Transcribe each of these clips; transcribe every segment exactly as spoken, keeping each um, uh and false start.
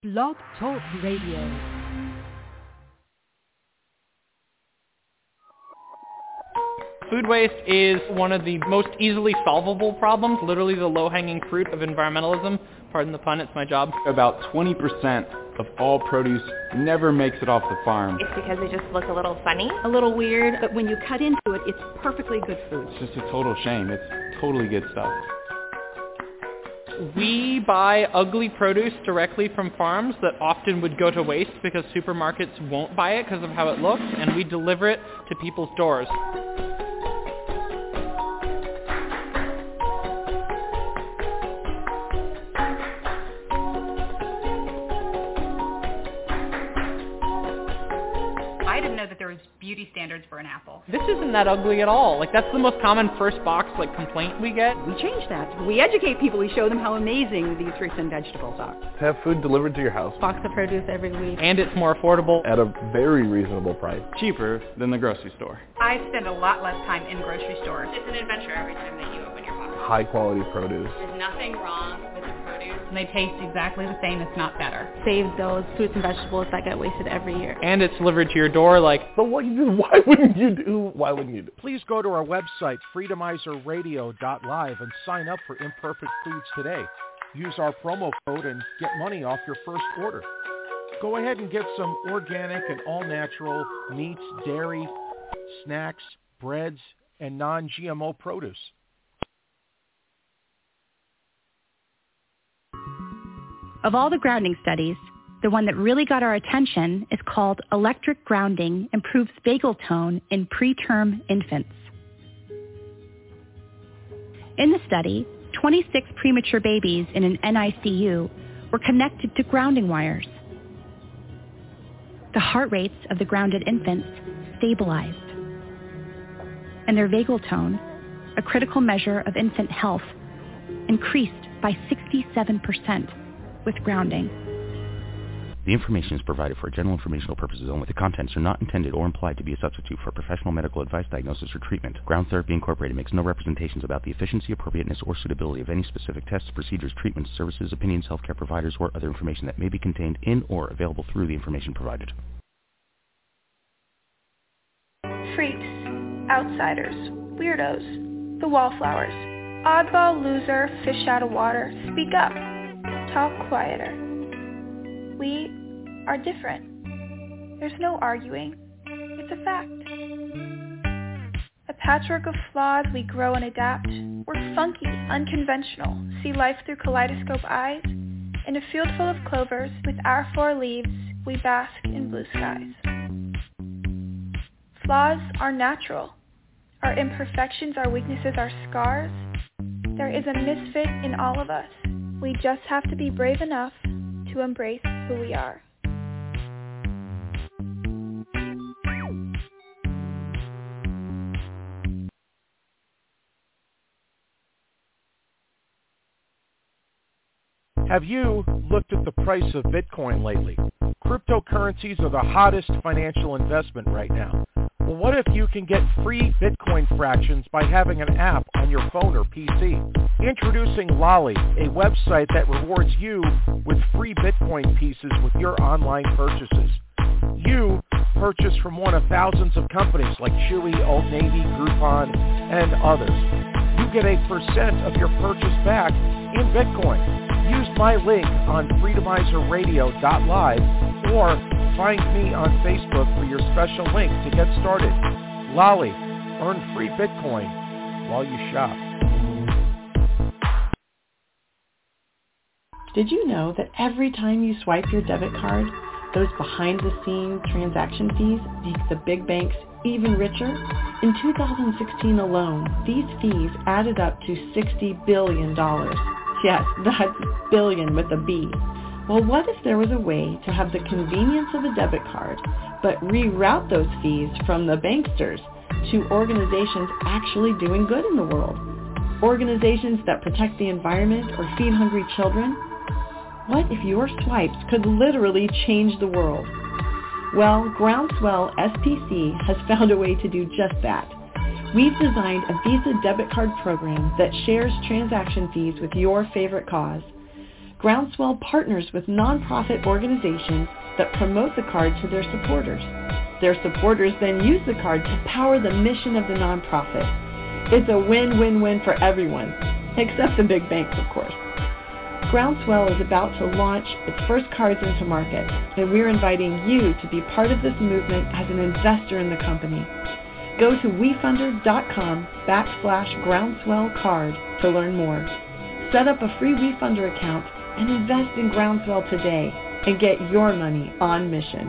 Blog Talk Radio. Food waste is one of the most easily solvable problems, literally the low-hanging fruit of environmentalism. Pardon the pun, it's my job. About twenty percent of all produce never makes it off the farm. It's because they just look a little funny. A little weird, but when you cut into it, it's perfectly good food. It's just a total shame. It's totally good stuff. We buy ugly produce directly from farms that often would go to waste because supermarkets won't buy it because of how it looks, and we deliver it to people's doors. Beauty standards for an apple. This isn't that ugly at all. Like, that's the most common first box like complaint we get. We change that. We educate people. We show them how amazing these fruits and vegetables are. Have food delivered to your house. Box of produce every week. And it's more affordable. At a very reasonable price. Cheaper than the grocery store. I spend a lot less time in grocery stores. It's an adventure every time that you open your box. High quality produce. There's nothing wrong with the produce. And they taste exactly the same, if not better. Save those fruits and vegetables that get wasted every year. And it's delivered to your door like... But what, why wouldn't you do? Why wouldn't you do? Please go to our website, freedomizer radio dot live, and sign up for Imperfect Foods today. Use our promo code and get money off your first order. Go ahead and get some organic and all-natural meats, dairy, snacks, breads, and non-G M O produce. Of all the grounding studies, the one that really got our attention is called Electric Grounding Improves Vagal Tone in Preterm Infants. In the study, twenty-six premature babies in an N I C U were connected to grounding wires. The heart rates of the grounded infants stabilized, and their vagal tone, a critical measure of infant health, increased by sixty-seven percent with grounding. The information is provided for general informational purposes only. The contents are not intended or implied to be a substitute for professional medical advice, diagnosis, or treatment. Ground Therapy Incorporated makes no representations about the efficiency, appropriateness, or suitability of any specific tests, procedures, treatments, services, opinions, healthcare providers, or other information that may be contained in or available through the information provided. Freaks, outsiders, weirdos, the wallflowers, oddball loser, fish out of water, speak up, talk quieter. We are different. There's no arguing. It's a fact. A patchwork of flaws, we grow and adapt. We're funky, unconventional, see life through kaleidoscope eyes. In a field full of clovers, with our four leaves, we bask in blue skies. Flaws are natural. Our imperfections, our weaknesses, our scars. There is a misfit in all of us. We just have to be brave enough to embrace who we are. Have you looked at the price of Bitcoin lately? Cryptocurrencies are the hottest financial investment right now. Well, what if you can get free Bitcoin fractions by having an app on your phone or P C? Introducing Lolly, a website that rewards you with free Bitcoin pieces with your online purchases. You purchase from one of thousands of companies like Chewy, Old Navy, Groupon, and others. You get a percent of your purchase back in Bitcoin. Use my link on freedomizer radio dot live or find me on Facebook for your special link to get started. Lolly, earn free Bitcoin while you shop. Did you know that every time you swipe your debit card, those behind-the-scenes transaction fees make the big banks even richer? In two thousand sixteen alone, these fees added up to sixty billion dollars. Yes, that's billion with a B. Well, what if there was a way to have the convenience of a debit card, but reroute those fees from the banksters to organizations actually doing good in the world? Organizations that protect the environment or feed hungry children? What if your swipes could literally change the world? Well, Groundswell S P C has found a way to do just that. We've designed a Visa debit card program that shares transaction fees with your favorite cause. Groundswell partners with nonprofit organizations that promote the card to their supporters. Their supporters then use the card to power the mission of the nonprofit. It's a win-win-win for everyone, except the big banks, of course. Groundswell is about to launch its first cards into market, and we're inviting you to be part of this movement as an investor in the company. Go to WeFunder.com backslash Groundswell card to learn more. Set up a free WeFunder account and invest in Groundswell today and get your money on mission.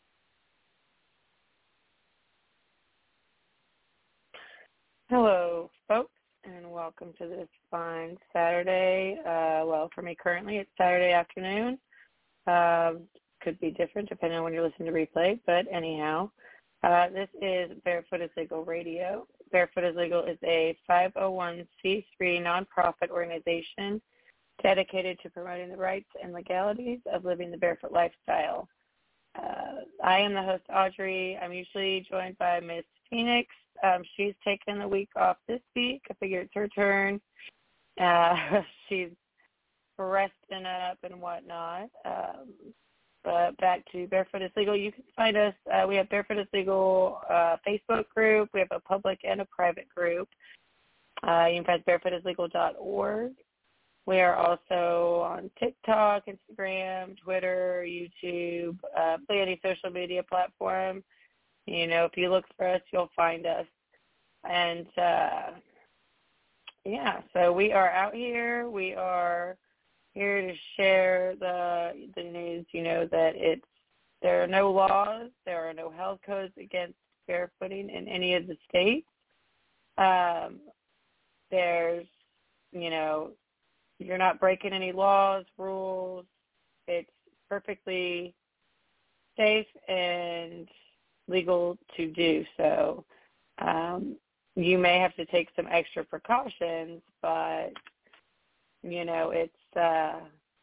Hello, folks, and welcome to this fine Saturday. Uh, well, for me currently, it's Saturday afternoon. Uh, could be different depending on when you're listening to replay, but anyhow, uh, this is Barefoot is Legal Radio. Barefoot is Legal is a five oh one c three nonprofit organization dedicated to promoting the rights and legalities of living the barefoot lifestyle. Uh, I am the host, Audrey. I'm usually joined by Miss Phoenix. Um, she's taken the week off this week. I figure it's her turn. Uh, she's resting up and whatnot. Um, but back to Barefoot is Legal. You can find us. Uh, we have Barefoot is Legal uh, Facebook group. We have a public and a private group. Uh, you can find barefoot is legal dot org. We are also on TikTok, Instagram, Twitter, YouTube, uh, any social media platform. You know, if you look for us, you'll find us. And, uh, yeah, so we are out here. We are here to share the the news, you know, that it's there are no laws, there are no health codes against barefooting in any of the states. Um, there's, you know, you're not breaking any laws, rules. It's perfectly safe and legal to do so. Um, you may have to take some extra precautions, but, you know, it's, uh,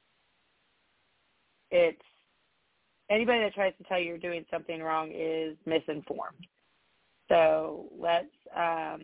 it's, anybody that tries to tell you you're doing something wrong is misinformed. So let's, um,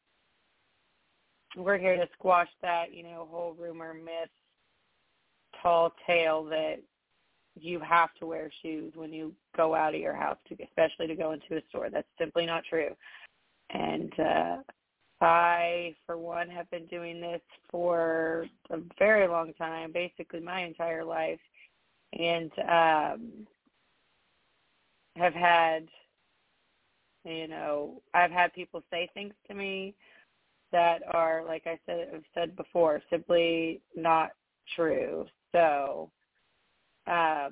we're here to squash that, you know, whole rumor, myth, tall tale that you have to wear shoes when you go out of your house, to, especially to go into a store. That's simply not true. And uh, I, for one, have been doing this for a very long time, basically my entire life, and um, have had, you know, I've had people say things to me that are, like I said, I've said before, simply not true. So um,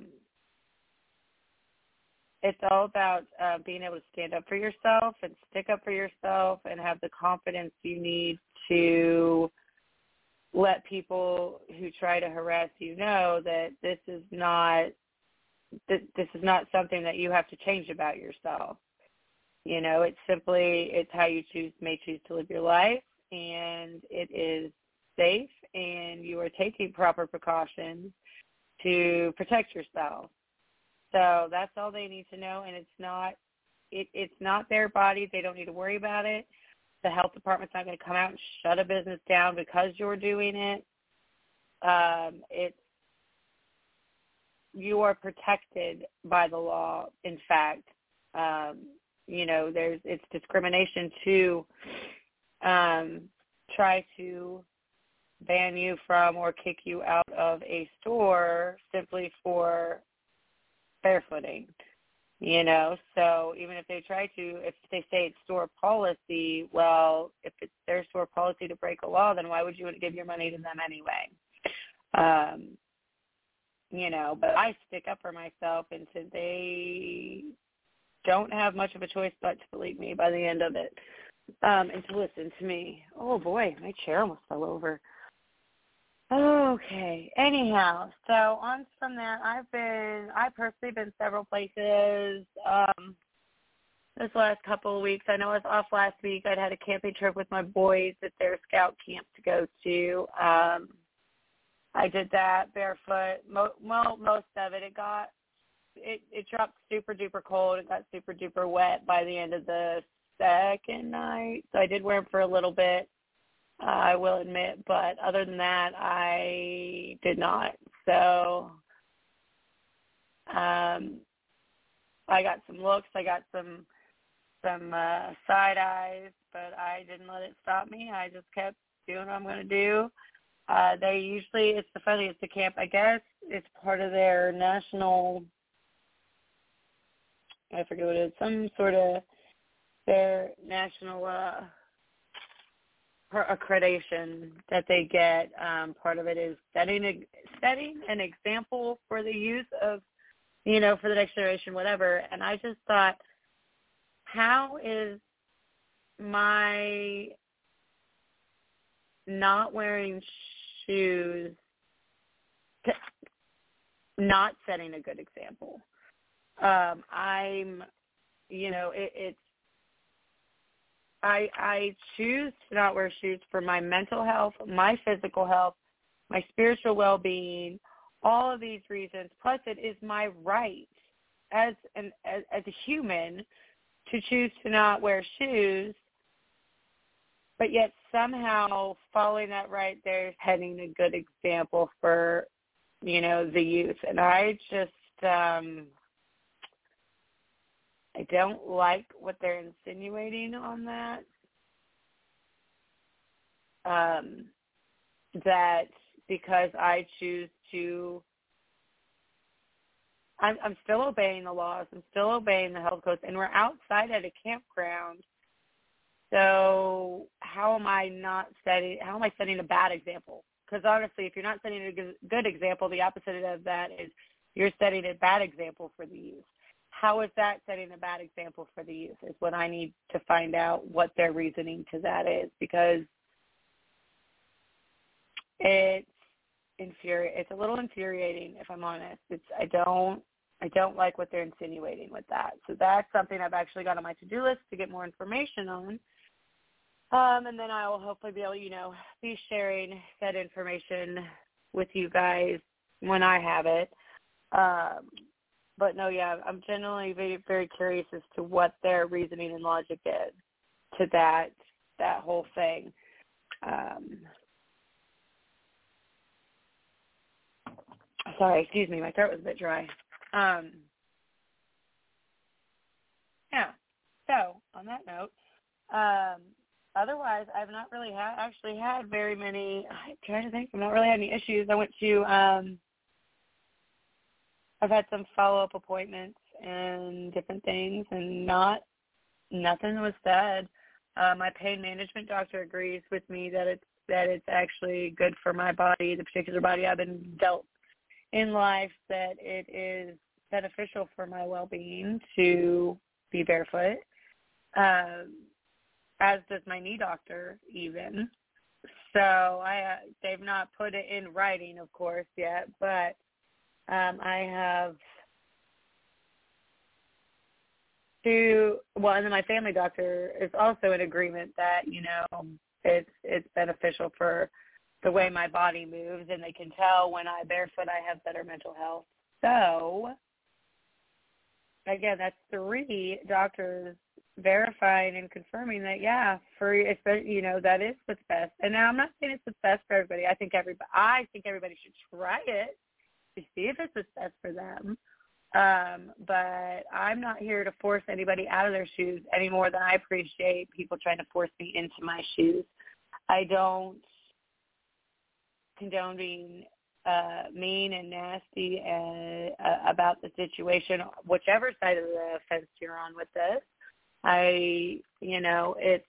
it's all about uh, being able to stand up for yourself and stick up for yourself and have the confidence you need to let people who try to harass you know that this is not this, this is not something that you have to change about yourself. You know, it's simply, it's how you choose, may choose to live your life, and it is safe, and you are taking proper precautions to protect yourself. So that's all they need to know, and it's not, it, it's not their body. They don't need to worry about it. The health department's not going to come out and shut a business down because you're doing it. Um, it's, you are protected by the law. In fact, um, you know, there's it's discrimination to um, try to ban you from or kick you out of a store simply for barefooting, you know. So even if they try to, if they say it's store policy, well, if it's their store policy to break a law, then why would you give your money to them anyway? Um, you know, but I stick up for myself, and so they don't have much of a choice but to believe me by the end of it, um, and to listen to me. Oh, boy, my chair almost fell over. Okay. Anyhow, so on from that, I've been, I've personally been several places um, this last couple of weeks. I know I was off last week. I'd had a camping trip with my boys at their scout camp to go to. Um, I did that barefoot. Mo- well, most of it. It got, it, it dropped super duper cold. It got super duper wet by the end of the second night. So I did wear them for a little bit, uh, I will admit. But other than that, I did not So um, I got some looks. I got some some uh, side eyes, but I didn't let it stop me. I just kept doing what I'm going to do. Uh, they usually, it's the funniest, the camp, I guess it's part of their national, I forget what it is, some sort of their national uh, accreditation that they get. Um, part of it is setting a, setting an example for the youth of, you know, for the next generation, whatever. And I just thought, how is my not wearing shoes not setting a good example? Um, I'm, you know, it, it's, I, I choose to not wear shoes for my mental health, my physical health, my spiritual well-being, all of these reasons. Plus, it is my right as an as, as a human to choose to not wear shoes, but yet somehow following that right there is setting a good example for, you know, the youth. And I just, um, I don't like what they're insinuating on that. Um, that because I choose to, I'm, I'm still obeying the laws. I'm still obeying the health codes, and we're outside at a campground. So how am I not setting? How am I setting a bad example? Because honestly, if you're not setting a good, good example, the opposite of that is you're setting a bad example for the youth. How is that setting a bad example for the youth? Is what I need to find out what their reasoning to that is, because it's infuri- It's a little infuriating, if I'm honest. It's I don't I don't like what they're insinuating with that. So that's something I've actually got on my to-do list to get more information on. Um, and then I will hopefully be able, you know, be sharing that information with you guys when I have it. Um, but no, yeah, I'm generally very, very curious as to what their reasoning and logic is to that that whole thing. Um, sorry, excuse me, my throat was a bit dry. Um, yeah. So on that note, um, otherwise, I've not really had actually had very many. I'm trying to think. I've not really had any issues. I went to. Um, I've had some follow-up appointments and different things, and not nothing was said. Uh, my pain management doctor agrees with me that it's that it's actually good for my body, the particular body I've been dealt in life, that it is beneficial for my well-being to be barefoot. Um, as does my knee doctor even. So I uh, they've not put it in writing, of course, yet, but um, I have to, well, and then my family doctor is also in agreement that, you know, it's it's beneficial for the way my body moves, and they can tell when I barefoot I have better mental health. So, again, that's three doctors verifying and confirming that, yeah, for, you know, that is what's best. And now I'm not saying it's what's best for everybody. I think everybody, I think everybody should try it to see if it's what's best for them. Um, but I'm not here to force anybody out of their shoes any more than I appreciate people trying to force me into my shoes. I don't condone being uh, mean and nasty and, uh, about the situation, whichever side of the fence you're on with this. I, you know, it's,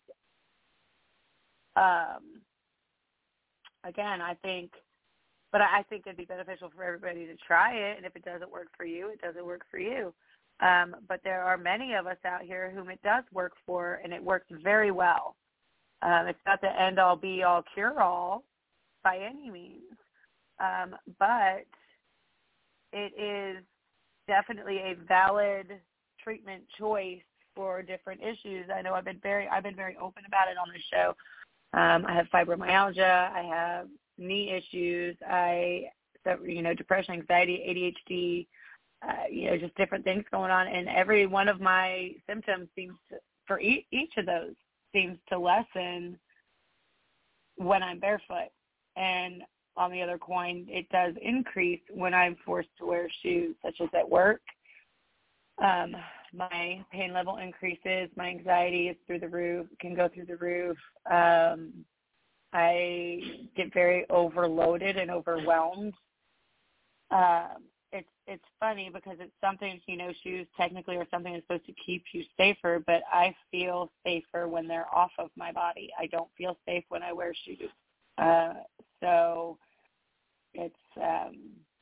um, again, I think, but I think it'd be beneficial for everybody to try it, and if it doesn't work for you, it doesn't work for you. Um, but there are many of us out here whom it does work for, and it works very well. Um, it's not the end-all, be-all, cure-all by any means, um, but it is definitely a valid treatment choice for different issues. I know I've been very, I've been very open about it on the show. Um, I have fibromyalgia. I have knee issues. I, you know, depression, anxiety, A D H D. Uh, you know, just different things going on, and every one of my symptoms seems to, for each, each of those, seems to lessen when I'm barefoot. And on the other coin, it does increase when I'm forced to wear shoes, such as at work. Um, my pain level increases. My anxiety is through the roof, can go through the roof. Um, I get very overloaded and overwhelmed. Um, it's it's funny because it's something, you know, shoes technically are something that's supposed to keep you safer, but I feel safer when they're off of my body. I don't feel safe when I wear shoes. Uh, so it's um,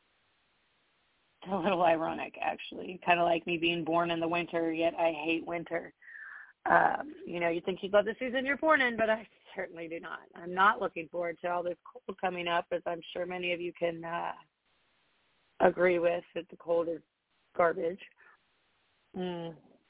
a little ironic, actually, kind of like me being born in the winter, yet I hate winter. Um, you know, you think you'd love the season you're born in, but I certainly do not. I'm not looking forward to all this cold coming up, as I'm sure many of you can uh, agree with, that the cold is garbage. Mm.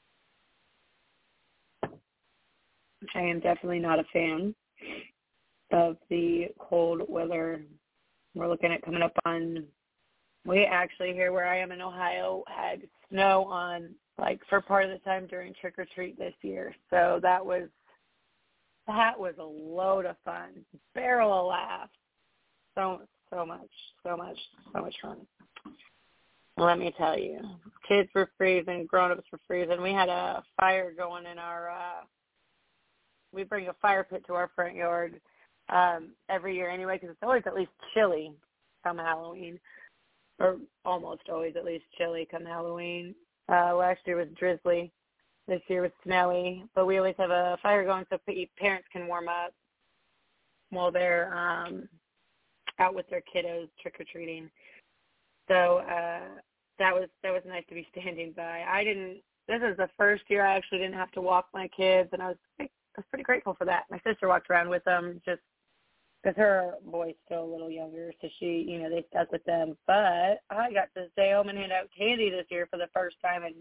I am definitely not a fan of the cold weather. We're looking at coming up on, we actually here where I am in Ohio had snow on, like, for part of the time during trick or treat this year. So that was, that was a load of fun. Barrel of laughs. So, so much, so much, so much fun. Let me tell you, kids were freezing, grown-ups were freezing. We had a fire going in our, uh, we bring a fire pit to our front yard um, every year anyway, because it's always at least chilly come Halloween, or almost always at least chilly come Halloween. Uh, last year was drizzly. This year was snowy, but we always have a fire going so parents can warm up while they're um, out with their kiddos trick-or-treating. So uh, that was that was nice to be standing by. I didn't. This is the first year I actually didn't have to walk my kids, and I was I was pretty grateful for that. My sister walked around with them just because her boy's still a little younger, so she, you know, they stuck with them. But I got to stay home and hand out candy this year for the first time, and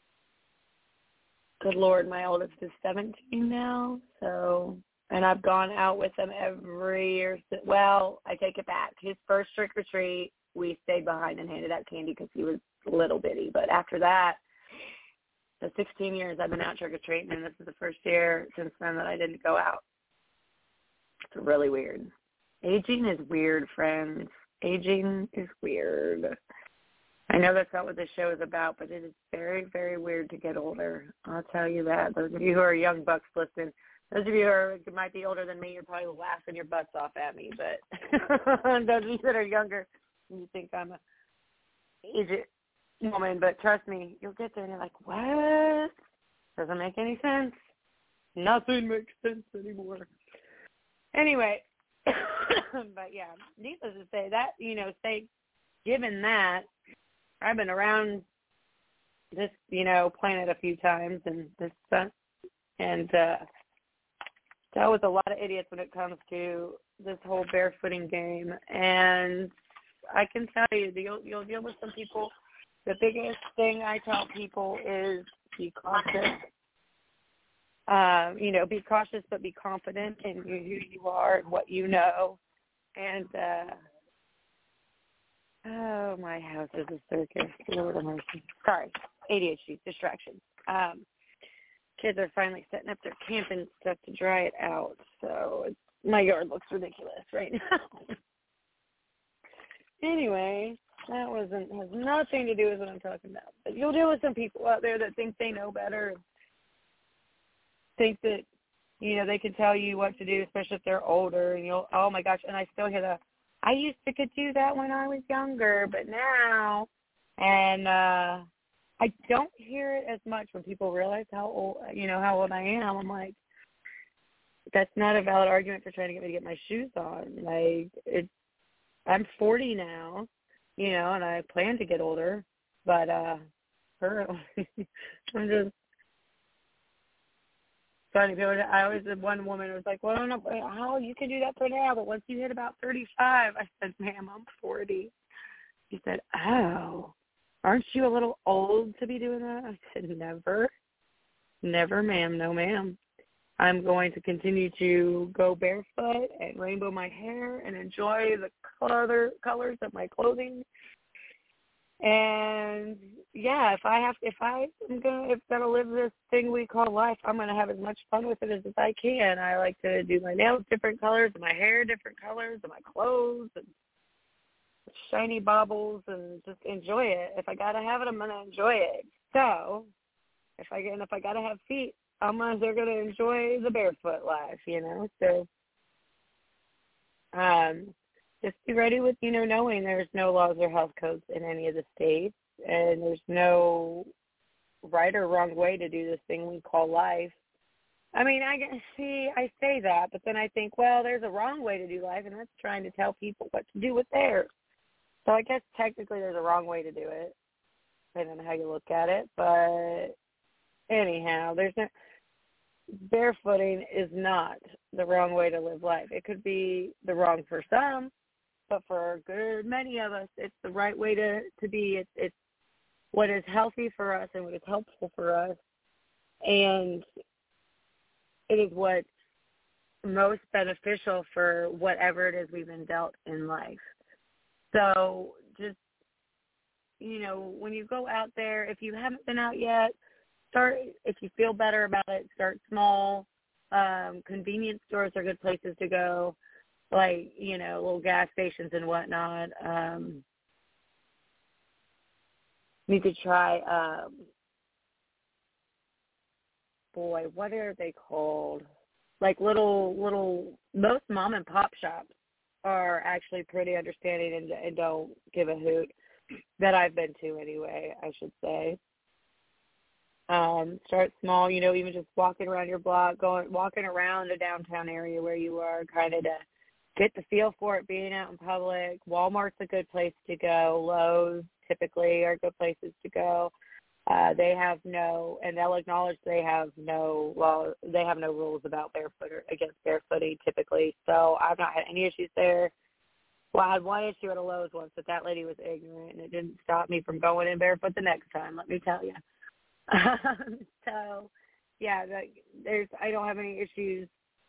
good Lord, my oldest is seventeen now, so. And I've gone out with them every year. Well, I take it back. His first trick-or-treat, we stayed behind and handed out candy because he was little bitty. But after that, the sixteen years I've been out trick-or-treating, and this is the first year since then that I didn't go out. It's really weird. Aging is weird, friends. Aging is weird. I know that's not what this show is about, but it is very, very weird to get older. I'll tell you that. Those of you who are young bucks listening, those of you who are, might be older than me, you're probably laughing your butts off at me. But those of you that are younger, you think I'm a aged woman. But trust me, you'll get there and you're like, what? Doesn't make any sense. Nothing makes sense anymore. Anyway, but yeah, needless to say that, you know, say, given that, I've been around this, you know, planet a few times and this, uh, and, uh, dealt with a lot of idiots when it comes to this whole barefooting game, and I can tell you, you'll, you'll deal with some people. The biggest thing I tell people is be cautious. Um, you know, be cautious, but be confident in who you are and what you know. And uh, oh, my house is a circus. Lord have mercy. Sorry, A D H D, distractions. Um, Kids are finally setting up their camping stuff to dry it out, so it's, my yard looks ridiculous right now. Anyway, that wasn't has nothing to do with what I'm talking about. But you'll deal with some people out there that think they know better, think that, you know, they can tell you what to do, especially if they're older. And you'll, oh my gosh, and I still hear the, I used to could do that when I was younger, but now, and uh. I don't hear it as much when people realize how old, you know, how old I am. I'm like, that's not a valid argument for trying to get me to get my shoes on. Like, it, I'm forty now, you know, and I plan to get older, but uh, currently, I'm just funny. I always had one woman who was like, well, I don't know how you can do that for now, but once you hit about thirty-five, I said, ma'am, I'm forty. She said, oh. Aren't you a little old to be doing that? I said, never. Never, ma'am. No, ma'am. I'm going to continue to go barefoot and rainbow my hair and enjoy the color colors of my clothing. And yeah, if I have, if I am gonna, if gonna live this thing we call life, I'm gonna have as much fun with it as, as I can. I like to do my nails different colors, and my hair different colors, and my clothes, and shiny baubles and just enjoy it. If I gotta have it, I'm gonna enjoy it. So, if I and if I gotta have feet, I'm gonna they're gonna enjoy the barefoot life, you know. So, um, just be ready with you know knowing there's no laws or health codes in any of the states, and there's no right or wrong way to do this thing we call life. I mean, I see, I say that, but then I think, well, there's a wrong way to do life, and that's trying to tell people what to do with theirs. So I guess technically there's a wrong way to do it, depending on how you look at it. But anyhow, there's no barefooting is not the wrong way to live life. It could be the wrong for some, but for a good many of us, it's the right way to, to be. It's, it's what is healthy for us and what is helpful for us. And it is what's most beneficial for whatever it is we've been dealt in life. So just, you know, when you go out there, if you haven't been out yet, start, if you feel better about it, start small. Um, convenience stores are good places to go, like, you know, little gas stations and whatnot. Um, you could try, um, boy, what are they called? Like little, little, most mom and pop shops are actually pretty understanding and, and don't give a hoot, that I've been to anyway, I should say. Um, start small, you know, even just walking around your block, going, walking around the downtown area where you are, kind of to get the feel for it, being out in public. Walmart's a good place to go. Lowe's typically are good places to go. Uh, they have no, and they'll acknowledge they have no law, they have no rules about barefoot or against barefooting typically. So I've not had any issues there. Well, I had one issue at a Lowe's once, but that lady was ignorant, and it didn't stop me from going in barefoot the next time, let me tell you. So, yeah, that, there's, I don't have any issues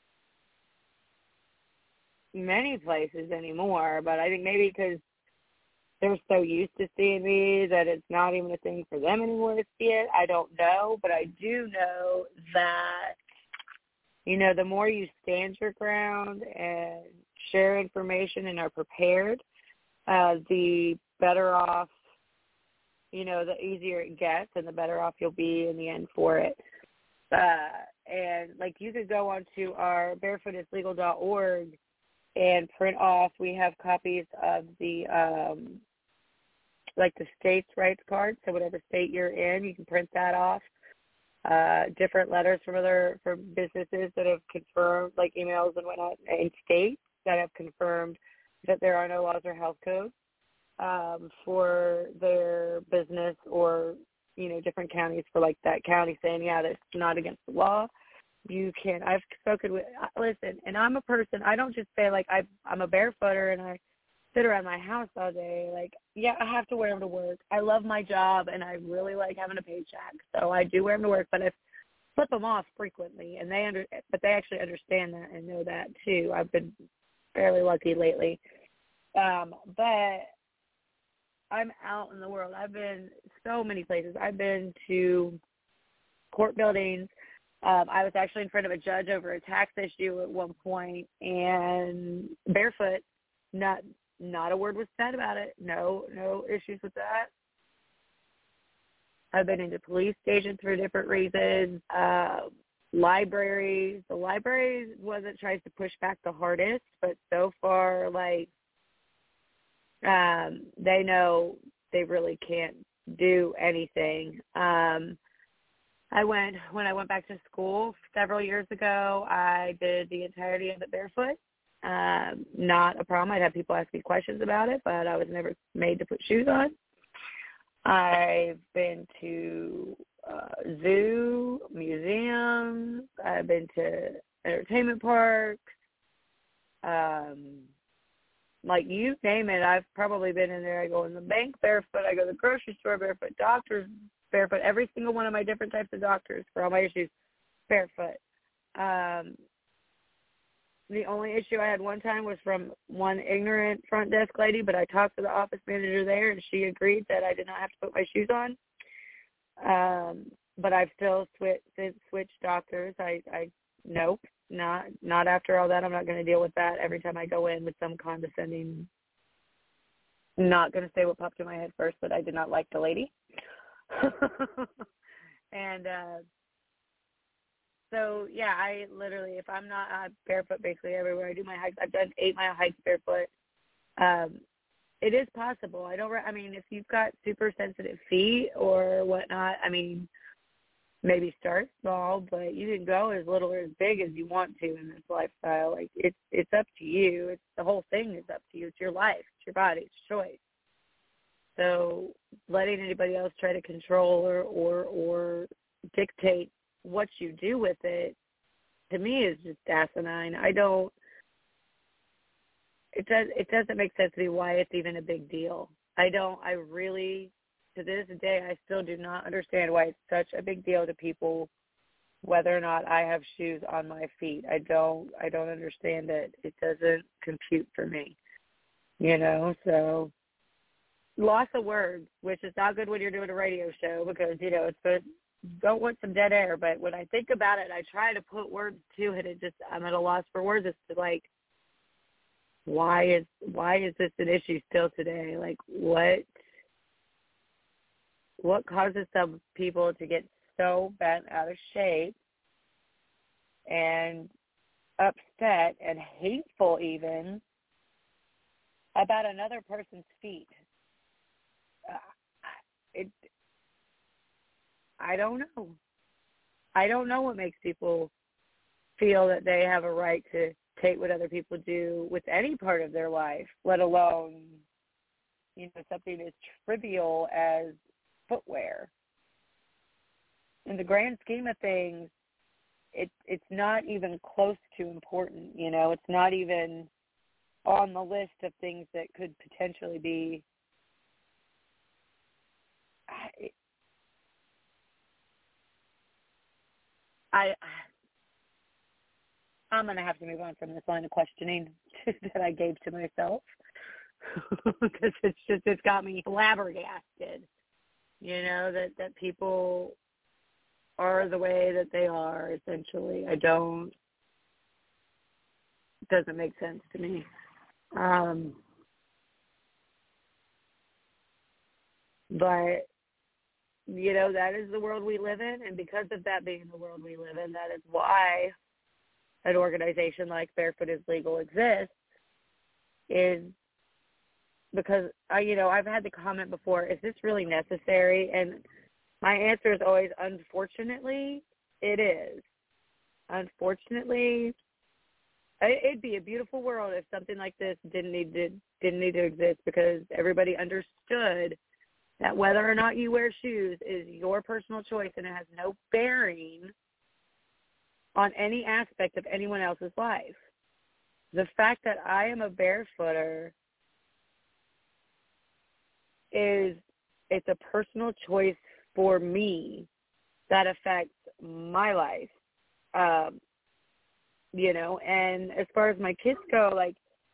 many places anymore, but I think maybe because they're so used to seeing me that it's not even a thing for them anymore to see it. I don't know, but I do know that, you know, the more you stand your ground and share information and are prepared, uh, the better off, you know, the easier it gets and the better off you'll be in the end for it. Uh, and, like, you could go onto our barefoot is legal dot org and print off, we have copies of the, um, like the state's rights card, so whatever state you're in, you can print that off. Uh, different letters from other from businesses that have confirmed, like emails and whatnot, in states that have confirmed that there are no laws or health codes um, for their business, or, you know, different counties for like that county saying, yeah, that's not against the law. You can, I've spoken with, listen, and I'm a person, I don't just say like I, I'm a barefooter and I sit around my house all day. Like, yeah, I have to wear them to work. I love my job, and I really like having a paycheck, so I do wear them to work. But I flip them off frequently, and they under, but they actually understand that and know that too. I've been fairly lucky lately, um, but I'm out in the world. I've been so many places. I've been to court buildings. Um, I was actually in front of a judge over a tax issue at one point, and barefoot, not. Not a word was said about it. No, no issues with that. I've been into police stations for different reasons. Uh, libraries. The library was it tries to push back the hardest, but so far, like, um, they know they really can't do anything. Um, I went when I went back to school several years ago. I did the entirety of it barefoot. Um, not a problem. I'd have people ask me questions about it, but I was never made to put shoes on. I've been to uh, zoo, museums. I've been to entertainment parks. Um, like, you name it, I've probably been in there. I go in the bank barefoot. I go to the grocery store barefoot. Doctors barefoot. Every single one of my different types of doctors for all my issues barefoot. Um, The only issue I had one time was from one ignorant front desk lady, but I talked to the office manager there, and she agreed that I did not have to put my shoes on. Um, but I've still switched switched doctors. I, I nope, not not after all that. I'm not going to deal with that every time I go in with some condescending not going to say what popped in my head first, but I did not like the lady. and uh, so, yeah, I literally, if I'm not uh, barefoot basically everywhere, I do my hikes. I've done eight-mile hikes barefoot. Um, it is possible. I don't, I mean, if you've got super sensitive feet or whatnot, I mean, maybe start small, but you can go as little or as big as you want to in this lifestyle. Like, it's it's up to you. It's the whole thing is up to you. It's your life. It's your body. It's your choice. So letting anybody else try to control or, or, or dictate what you do with it, to me, is just asinine. I don't, it does, it doesn't make sense to me why it's even a big deal. I don't, I really, to this day, I still do not understand why it's such a big deal to people whether or not I have shoes on my feet. I don't, I don't understand it. It doesn't compute for me, you know, so loss of words, which is not good when you're doing a radio show because, you know, it's good. Don't want some dead air, but when I think about it, I try to put words to it. It just, I'm at a loss for words as to, like, why is why is this an issue still today? Like, what what causes some people to get so bent out of shape and upset and hateful even about another person's feet? Uh, it. I don't know. I don't know what makes people feel that they have a right to take what other people do with any part of their life, let alone, you know, something as trivial as footwear. In the grand scheme of things, it, it's not even close to important, you know. It's not even on the list of things that could potentially be I, I, I'm going to have to move on from this line of questioning that I gave to myself because it's just, it's got me flabbergasted, you know, that, that people are the way that they are, essentially. I don't, it doesn't make sense to me. Um, but you know, that is the world we live in, and because of that being the world we live in, that is why an organization like Barefoot is Legal exists, is because, I, you know, I've had the comment before, is this really necessary? And my answer is always, unfortunately, it is. Unfortunately, it'd be a beautiful world if something like this didn't need to, didn't need to exist, because everybody understood that whether or not you wear shoes is your personal choice and it has no bearing on any aspect of anyone else's life. The fact that I am a barefooter is, it's a personal choice for me that affects my life. Um, you know, and as far as my kids go, like,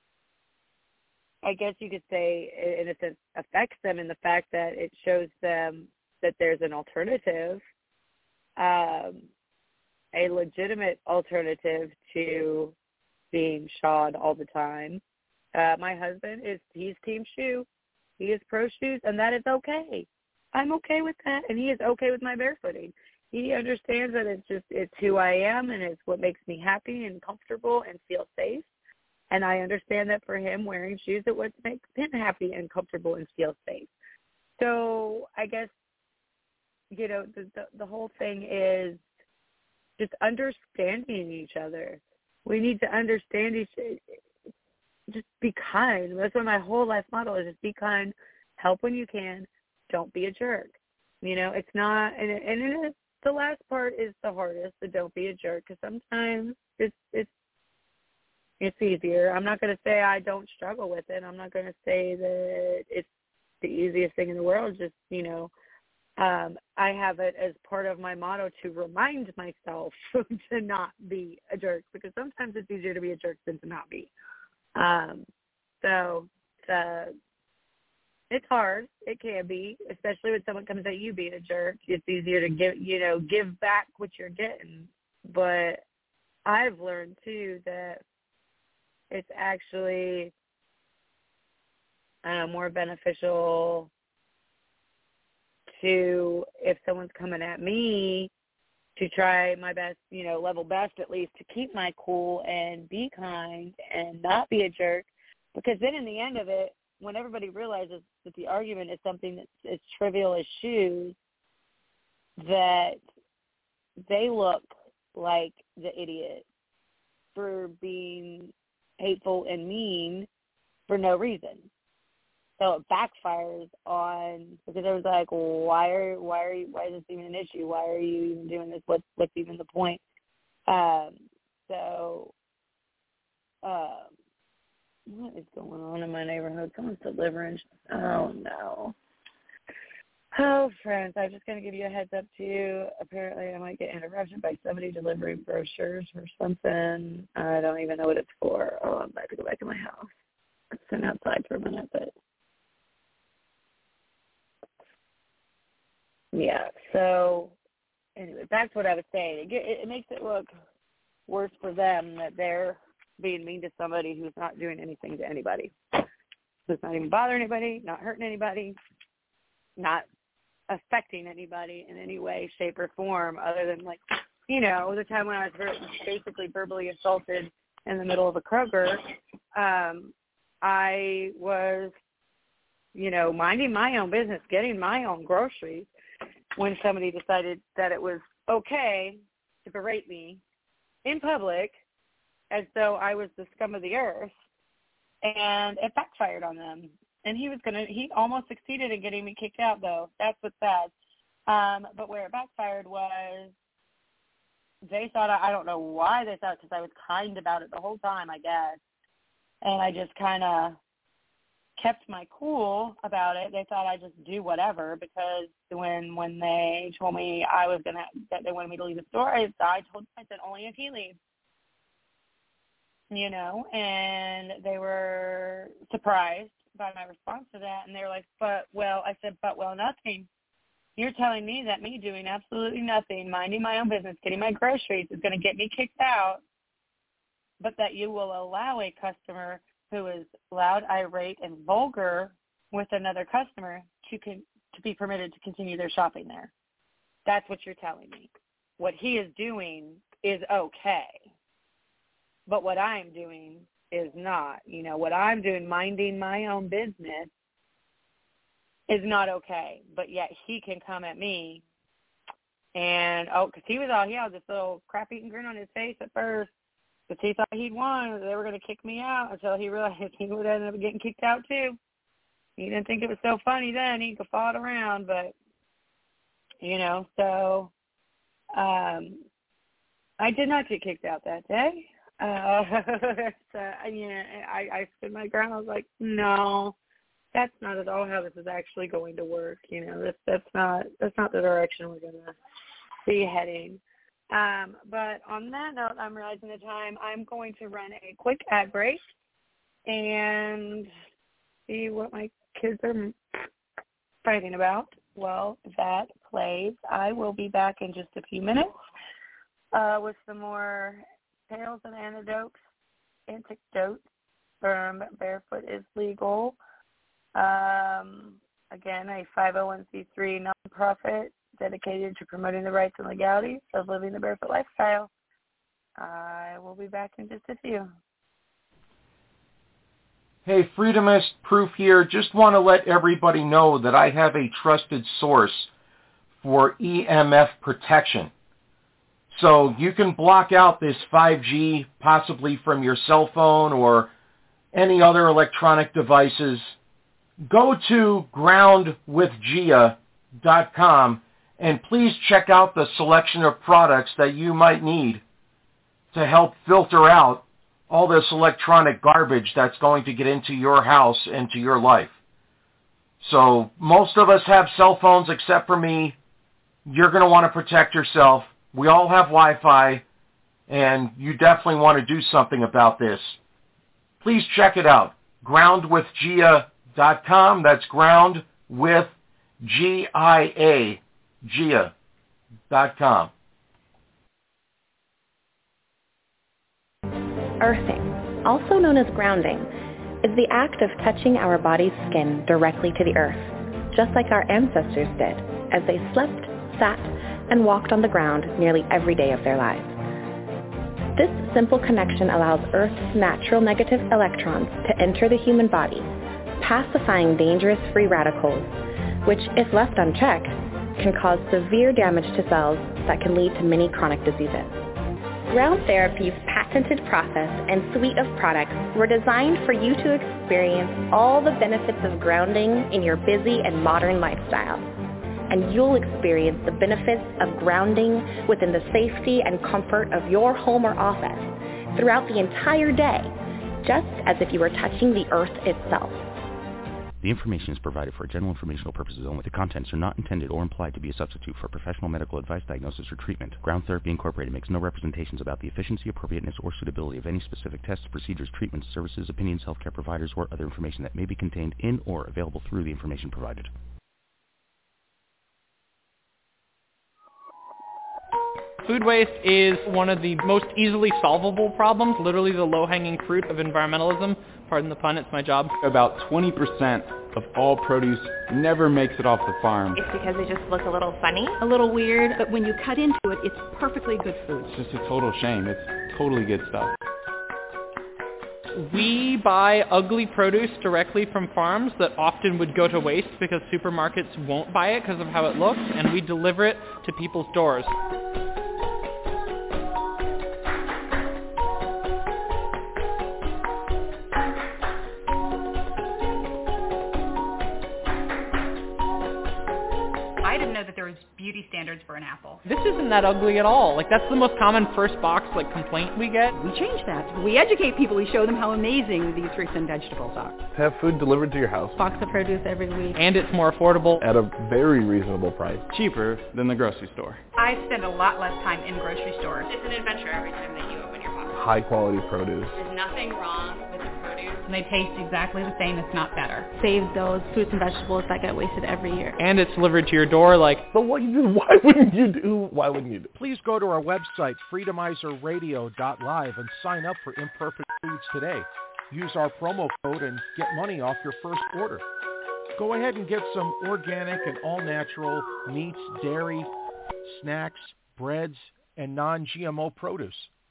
I guess you could say, in a sense, affects them in the fact that it shows them that there's an alternative, um, a legitimate alternative to being shod all the time. Uh, my husband is, he's team shoe. He is pro shoes, and that is okay. I'm okay with that, and he is okay with my barefooting. He understands that it's just, it's who I am, and it's what makes me happy and comfortable and feel safe. And I understand that for him, wearing shoes is what makes him happy and comfortable and feel safe. So I guess, you know, the, the, the whole thing is just understanding each other. We need to understand each other. Just be kind. That's what my whole life model is, just be kind, help when you can, don't be a jerk. You know, it's not, and, and it is, the last part is the hardest, the don't be a jerk, because sometimes it's, it's, It's easier. I'm not going to say I don't struggle with it. I'm not going to say that it's the easiest thing in the world. Just, you know, um, I have it as part of my motto to remind myself to not be a jerk, because sometimes it's easier to be a jerk than to not be. Um, so uh, it's hard. It can be, especially when someone comes at you being a jerk. It's easier to give, you know, give back what you're getting. But I've learned, too, that it's actually uh, more beneficial to, if someone's coming at me, to try my best, you know, level best at least, to keep my cool and be kind and not be a jerk. Because then in the end of it, when everybody realizes that the argument is something that's as trivial as shoes, that they look like the idiot for being hateful and mean for no reason. So it backfires on, because I was like, why are why are you, why is this even an issue? Why are you even doing this? What's what's even the point? Um, so, um, what is going on in my neighborhood? Someone's delivering. Oh no. Oh, friends, I'm just going to give you a heads up too. Apparently, I might get interrupted by somebody delivering brochures or something. I don't even know what it's for. Oh, I'm about to go back in my house. Let's sit outside for a minute, but. Yeah, so anyway, back to what I was saying. It, it makes it look worse for them that they're being mean to somebody who's not doing anything to anybody, who's not even bothering anybody, not hurting anybody, not affecting anybody in any way, shape, or form, other than, like, you know, the time when I was basically verbally assaulted in the middle of a Kroger. um, I was, you know, minding my own business, getting my own groceries, when somebody decided that it was okay to berate me in public as though I was the scum of the earth, and it backfired on them. And he was going to, he almost succeeded in getting me kicked out, though. That's what's sad. Um, but where it backfired was they thought, I, I don't know why they thought, because I was kind about it the whole time, I guess. And I just kind of kept my cool about it. They thought I'd just do whatever, because when when they told me I was gonna that they wanted me to leave the store, I, I told them, I said, only if he leaves. You know, and they were surprised by my response to that, and they were like, but, well, I said, but, well, nothing. You're telling me that me doing absolutely nothing, minding my own business, getting my groceries is going to get me kicked out, but that you will allow a customer who is loud, irate, and vulgar with another customer to con- to be permitted to continue their shopping there. That's what you're telling me. What he is doing is okay, but what I'm doing is not. You know, what I'm doing, minding my own business, is not okay, but yet he can come at me and, oh, because he was all, he had this little crap-eating grin on his face at first, because he thought he'd won, they were going to kick me out, until he realized he would end up getting kicked out too. He didn't think it was so funny then. He could follow it around, but, you know, so um, I did not get kicked out that day. Uh, so, yeah, I, I stood my ground. I was like, no, that's not at all how this is actually going to work. You know, this, that's not that's not the direction we're going to be heading. Um, but on that note, I'm realizing the time. I'm going to run a quick ad break and see what my kids are fighting about. Well, that plays. I will be back in just a few minutes uh, with some more tales and anecdotes, anecdotes from Barefoot is Legal. Um, again, a five oh one c three nonprofit dedicated to promoting the rights and legalities of living the barefoot lifestyle. I will be back in just a few. Hey, Freedomist Proof here. Just want to let everybody know that I have a trusted source for E M F protection. So you can block out this five G possibly from your cell phone or any other electronic devices. Go to ground with gia dot com and please check out the selection of products that you might need to help filter out all this electronic garbage that's going to get into your house and to your life. So most of us have cell phones except for me. You're going to want to protect yourself. We all have Wi-Fi, and you definitely want to do something about this. Please check it out. ground with gia dot com. That's ground with G I A, gia dot com. Earthing, also known as grounding, is the act of touching our body's skin directly to the earth, just like our ancestors did as they slept, sat, and walked on the ground nearly every day of their lives. This simple connection allows Earth's natural negative electrons to enter the human body, pacifying dangerous free radicals, which, if left unchecked, can cause severe damage to cells that can lead to many chronic diseases. Ground Therapy's patented process and suite of products were designed for you to experience all the benefits of grounding in your busy and modern lifestyle. And you'll experience the benefits of grounding within the safety and comfort of your home or office throughout the entire day, just as if you were touching the earth itself. The information is provided for general informational purposes only. The contents are not intended or implied to be a substitute for professional medical advice, diagnosis, or treatment. Ground Therapy Incorporated makes no representations about the efficiency, appropriateness, or suitability of any specific tests, procedures, treatments, services, opinions, healthcare providers, or other information that may be contained in or available through the information provided. Food waste is one of the most easily solvable problems, literally the low-hanging fruit of environmentalism. Pardon the pun, it's my job. About twenty percent of all produce never makes it off the farm. It's because they just look a little funny. A little weird, but when you cut into it, it's perfectly good food. It's just a total shame. It's totally good stuff. We buy ugly produce directly from farms that often would go to waste because supermarkets won't buy it because of how it looks, and we deliver it to people's doors. I didn't know that there was beauty standards for an apple. This isn't that ugly at all. Like, that's the most common first box, like, complaint we get. We change that. We educate people. We show them how amazing these fruits and vegetables are. Have food delivered to your house. Box of produce every week. And it's more affordable. At a very reasonable price. Cheaper than the grocery store. I spend a lot less time in grocery stores. It's an adventure every time that you open your box. High quality produce. There's nothing wrong with the produce. And they taste exactly the same, if not better. Save those fruits and vegetables that get wasted every year. And it's delivered to your door, like... But what, why wouldn't you do? Why wouldn't you do? Please go to our website, freedomizer radio dot live, and sign up for Imperfect Foods today. Use our promo code and get money off your first order. Go ahead and get some organic and all-natural meats, dairy, snacks, breads, and non-G M O produce.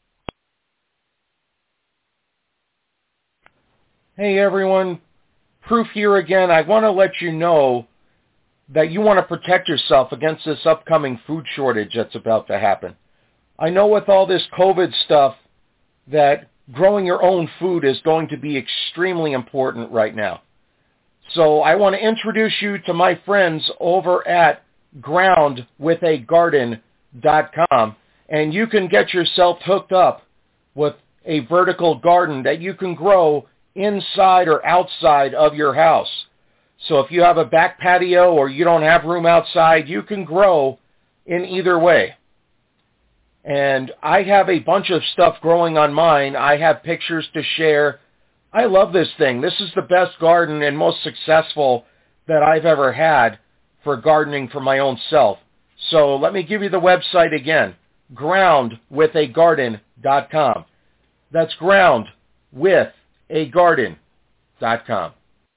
Hey everyone, Proof here again. I want to let you know that you want to protect yourself against this upcoming food shortage that's about to happen. I know with all this COVID stuff that growing your own food is going to be extremely important right now. So I want to introduce you to my friends over at ground with a garden dot com, and you can get yourself hooked up with a vertical garden that you can grow inside or outside of your house. So if you have a back patio or you don't have room outside, you can grow in either way. And I have a bunch of stuff growing on mine. I have pictures to share. I love this thing. This is the best garden and most successful that I've ever had for gardening for my own self. So let me give you the website again, ground with a garden dot com. That's ground with a garden dot com.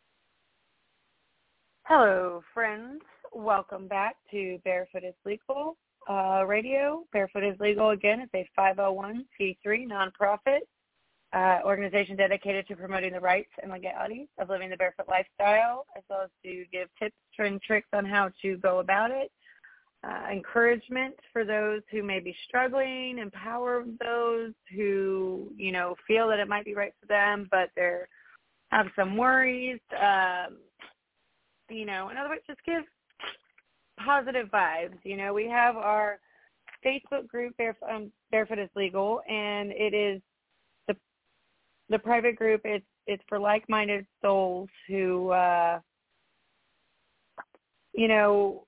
Hello, friends. Welcome back to Barefoot is Legal uh, Radio. Barefoot is Legal, again, is a five oh one c three nonprofit uh, organization dedicated to promoting the rights and legalities of living the barefoot lifestyle, as well as to give tips and tricks on how to go about it, uh, encouragement for those who may be struggling, empower those who, you know, feel that it might be right for them, but they're have some worries. Um, you know, in other words, just give positive vibes. You know, we have our Facebook group, Barefoot, um, Barefoot is Legal, and it is the the private group. It's it's for like-minded souls who, uh, you know,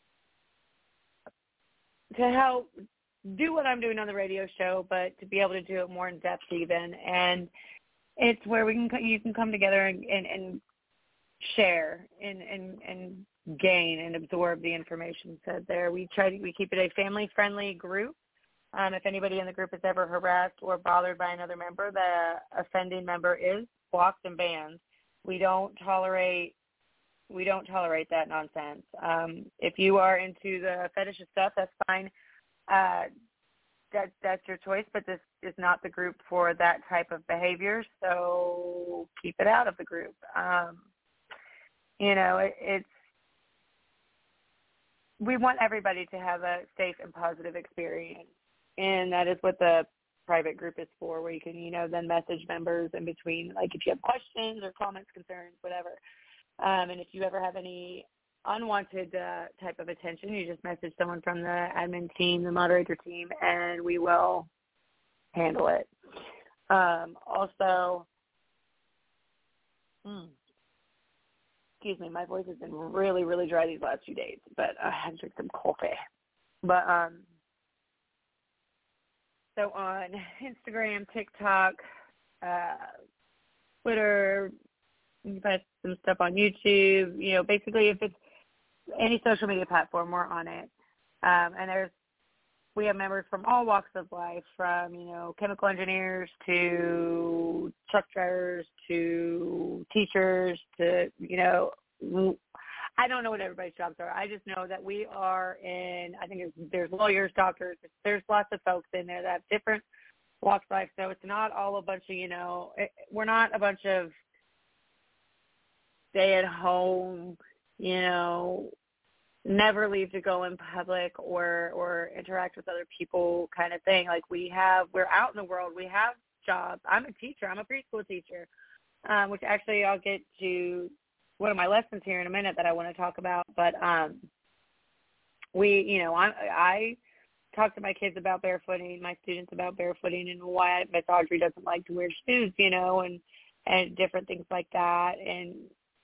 to help do what I'm doing on the radio show, but to be able to do it more in depth even. And it's where we can you can come together and, and, and share and, and and gain and absorb the information said there. We try to we keep it a family-friendly group. Um, if anybody in the group is ever harassed or bothered by another member, the offending member is blocks and bans. We don't tolerate we don't tolerate that nonsense. Um, if you are into the fetish stuff, that's fine. Uh, that that's your choice, but this is not the group for that type of behavior. So keep it out of the group. Um, you know, it, it's we want everybody to have a safe and positive experience, and that is what the private group is for, where you can, you know, then message members in between, like if you have questions or comments, concerns, whatever. Um, and if you ever have any unwanted uh, type of attention, you just message someone from the admin team, the moderator team, and we will handle it. Um, also, hmm, excuse me, my voice has been really, really dry these last few days, but I had to drink some coffee. But um, so on Instagram, TikTok, uh, Twitter, you can find some stuff on YouTube. You know, basically, if it's any social media platform, we're on it. Um, and there's we have members from all walks of life, from, you know, chemical engineers to truck drivers to teachers to, you know, I don't know what everybody's jobs are. I just know that we are in, I think it's, there's lawyers, doctors, there's lots of folks in there that have different walks of life. So it's not all a bunch of, you know, it, we're not a bunch of stay at home, you know, never leave to go in public or, or interact with other people kind of thing. Like we have, we're out in the world. We have jobs. I'm a teacher. I'm a preschool teacher, um, which actually I'll get to one of my lessons here in a minute that I want to talk about. But um, we, you know, I, I talk to my kids about barefooting, my students about barefooting, and why Miss Audrey doesn't like to wear shoes, you know, and, and different things like that. And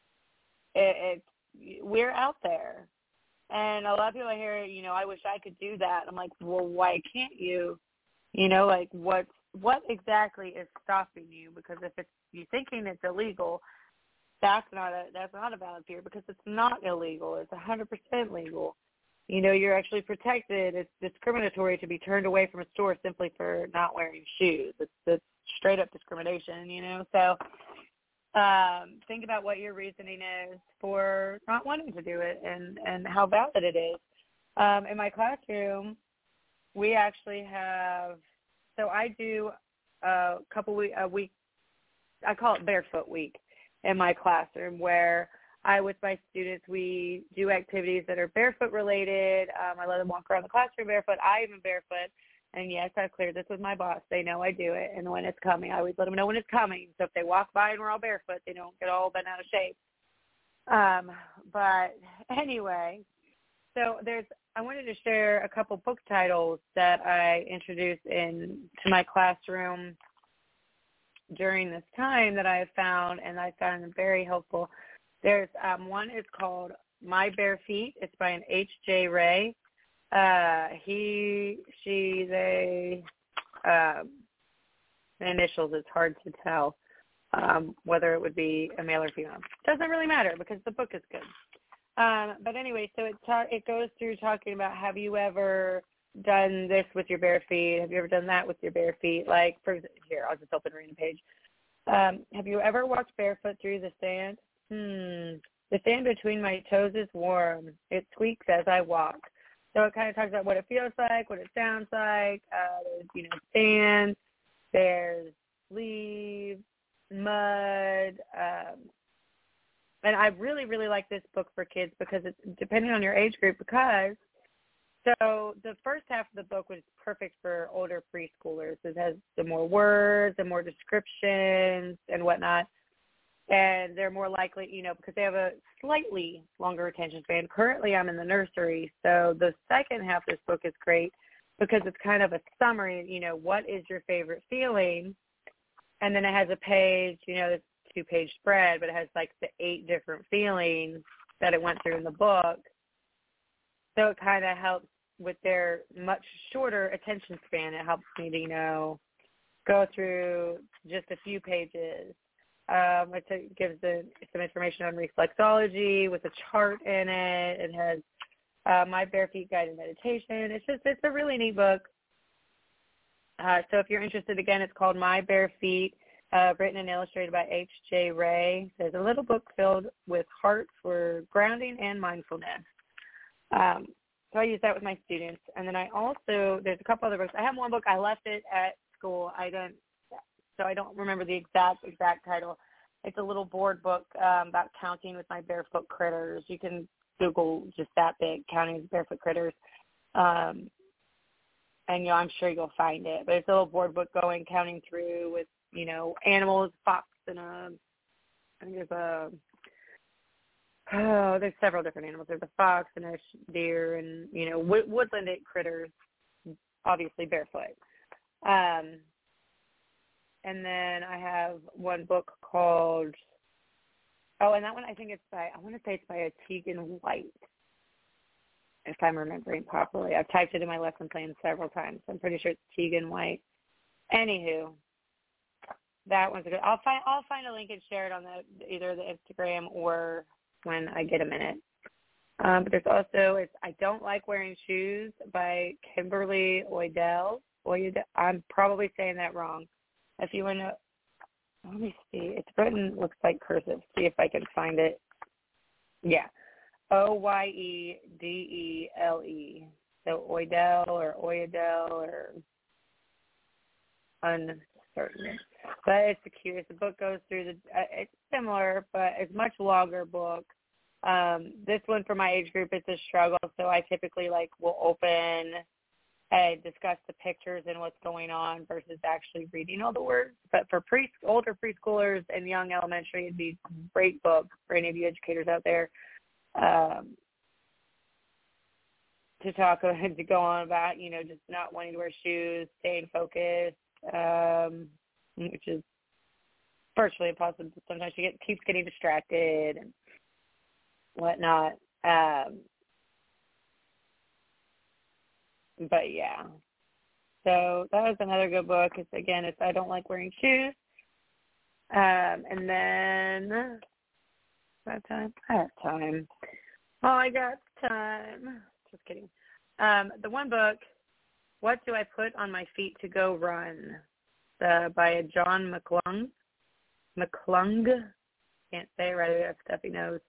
it, it's, we're out there. And a lot of people I hear, you know, I wish I could do that. I'm like, well, why can't you? You know, like what what exactly is stopping you? Because if it's you thinking it's illegal, that's not a that's not a valid fear, because it's not illegal. It's one hundred percent legal. You know, you're actually protected. It's discriminatory to be turned away from a store simply for not wearing shoes. It's, it's straight up discrimination, you know. So Um, think about what your reasoning is for not wanting to do it, and, and how valid it is. Um, in my classroom, we actually have, so I do a couple week, a week, I call it Barefoot Week in my classroom, where I, with my students, we do activities that are barefoot related. Um, I let them walk around the classroom barefoot. I even barefoot. And, yes, I've cleared this with my boss. They know I do it. And when it's coming, I always let them know when it's coming. So if they walk by and we're all barefoot, they don't get all bent out of shape. Um, but anyway, so there's I wanted to share a couple book titles that I introduced in to my classroom during this time that I have found, and I found them very helpful. There's um, one is called My Bare Feet. It's by an H J Ray. Uh, he, she, they, um, the initials, it's hard to tell um, whether it would be a male or female. Doesn't really matter because the book is good. Um, but anyway, so it ta- it goes through talking about, have you ever done this with your bare feet? Have you ever done that with your bare feet? Like, for here, I'll just open a random page. Um, have you ever walked barefoot through the sand? Hmm. The sand between my toes is warm. It squeaks as I walk. So it kind of talks about what it feels like, what it sounds like. Uh, there's, you know, sand. There's leaves, mud. Um, and I really, really like this book for kids because it's depending on your age group. Because so the first half of the book was perfect for older preschoolers. It has the more words, the more descriptions and whatnot. And they're more likely, you know, because they have a slightly longer attention span. Currently, I'm in the nursery, so the second half of this book is great because it's kind of a summary, you know, what is your favorite feeling? And then it has a page, you know, it's a two-page spread, but it has like the eight different feelings that it went through in the book. So it kind of helps with their much shorter attention span. It helps me to, you know, go through just a few pages. Um, it gives the, some information on reflexology with a chart in it. It has uh, My Bare Feet Guided Meditation. It's just, it's a really neat book. Uh, so if you're interested, again, it's called My Bare Feet uh, written and illustrated by H J Ray. There's a little book filled with heart for grounding and mindfulness. Um, so I use that with my students. And then I also, there's a couple other books. I have one book. I left it at school. I don't, so I don't remember the exact, exact title. It's a little board book um, about counting with my barefoot critters. You can Google just that big, counting with barefoot critters. Um, and, you know, I'm sure you'll find it. But it's a little board book going, counting through with, you know, animals, fox, and a, I think there's a, oh, there's several different animals. There's a fox and a deer and, you know, wood, woodland critters, obviously barefoot. Um, and then I have one book called, oh, and that one I think it's by, I want to say it's by a Tegan White, if I'm remembering properly. I've typed it in my lesson plan several times. I'm pretty sure it's Tegan White. Anywho, that one's a good. I'll find I'll find a link and share it on the either the Instagram or when I get a minute. Um, but there's also it's I Don't Like Wearing Shoes by Kimberly Oidell. Oidell. I'm probably saying that wrong. If you want to, let me see. It's written looks like cursive. See if I can find it. Yeah, O Y E D E L E. So Oidell or Oidell or uncertain. But it's a cute. The book goes through the. Uh, it's similar, but it's a much longer book. Um, this one for my age group is a struggle, so I typically like will open and discuss the pictures and what's going on versus actually reading all the words. But for pre older preschoolers and young elementary, it'd be a great book for any of you educators out there um, to talk and to go on about, you know, just not wanting to wear shoes, staying focused, um, which is virtually impossible. Sometimes she get, keeps getting distracted and whatnot. Um, but yeah, so that was another good book. It's again, it's I Don't Like Wearing Shoes. Um, and then that time, I have time. Oh, I got time. Just kidding. Um, the one book, What Do I Put on My Feet to Go Run? Uh, by a John McClung. McClung. Can't say it right. I have stuffy nose.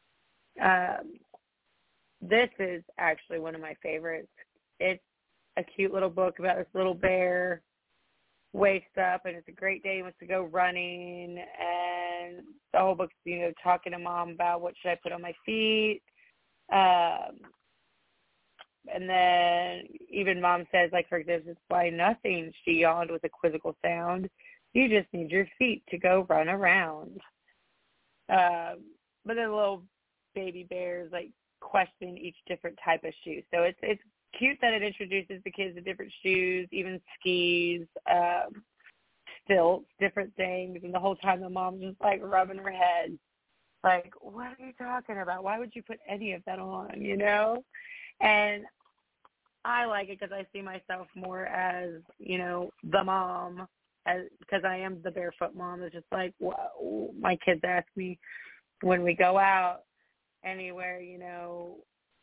Um, this is actually one of my favorites. It's a cute little book about this little bear wakes up and it's a great day. He wants to go running, and the whole book's, you know, talking to mom about what should I put on my feet. Um, and then even mom says, like, for example, why nothing, she yawned with a quizzical sound. You just need your feet to go run around. Um, but the little baby bears, like, question each different type of shoe. So it's it's cute that it introduces the kids to different shoes, even skis, um, stilts, different things. And the whole time the mom's just, like, rubbing her head. Like, what are you talking about? Why would you put any of that on, you know? And I like it because I see myself more as, you know, the mom, as because I am the barefoot mom. It's just like, wow, my kids ask me when we go out anywhere, you know,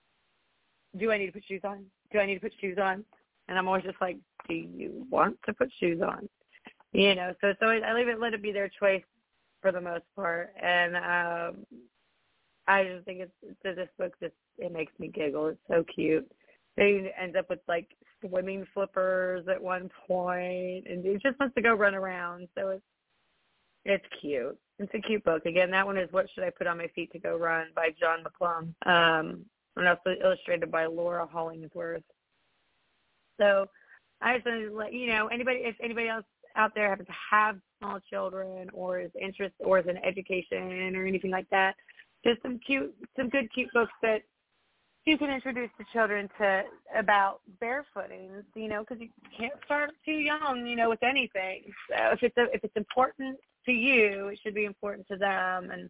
do I need to put shoes on? Do I need to put shoes on? And I'm always just like, do you want to put shoes on? You know, so so I leave it, let it be their choice for the most part. And um, I just think it's, this book just, it makes me giggle. It's so cute. They ends up with, like, swimming flippers at one point, and he just wants to go run around. So it's it's cute. It's a cute book. Again, that one is What Should I Put on My Feet to Go Run by John McClung, um, and also illustrated by Laura Hollingsworth. So I just wanted to let you know, anybody, if anybody else out there happens to have small children or is interested or is in education or anything like that, just some cute, some good cute books that you can introduce the children to about barefooting, you know, because you can't start too young, you know, with anything. So if it's a, if it's important to you, it should be important to them, and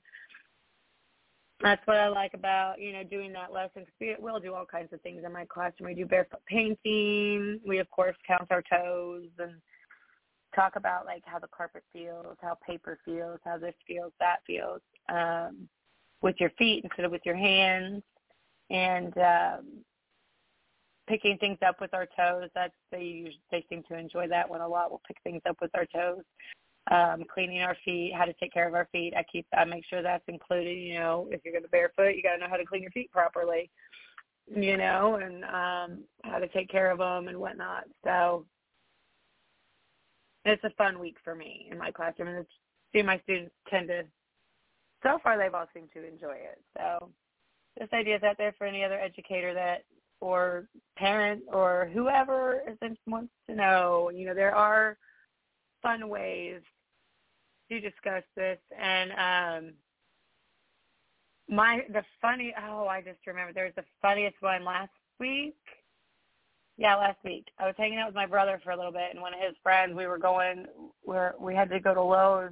that's what I like about, you know, doing that lesson. We, we'll do all kinds of things in my classroom. We do barefoot painting. We, of course, count our toes and talk about, like, how the carpet feels, how paper feels, how this feels, that feels, um, with your feet instead of with your hands. And um, picking things up with our toes, that's they usually, they seem to enjoy that one a lot. We'll pick things up with our toes. um, cleaning our feet, how to take care of our feet. I keep I make sure that's included. You know, if you're going to barefoot, you got to know how to clean your feet properly. You know, and um, how to take care of them and whatnot. So it's a fun week for me in my classroom, and it's, see, my students tend to. So far, they've all seemed to enjoy it. So this idea is out there for any other educator that, or parent, or whoever wants to know. You know, there are fun ways to discuss this. And um, my the funny, oh, I just remember there was the funniest one last week. Yeah, last week. I was hanging out with my brother for a little bit, and one of his friends, we were going, where we had to go to Lowe's.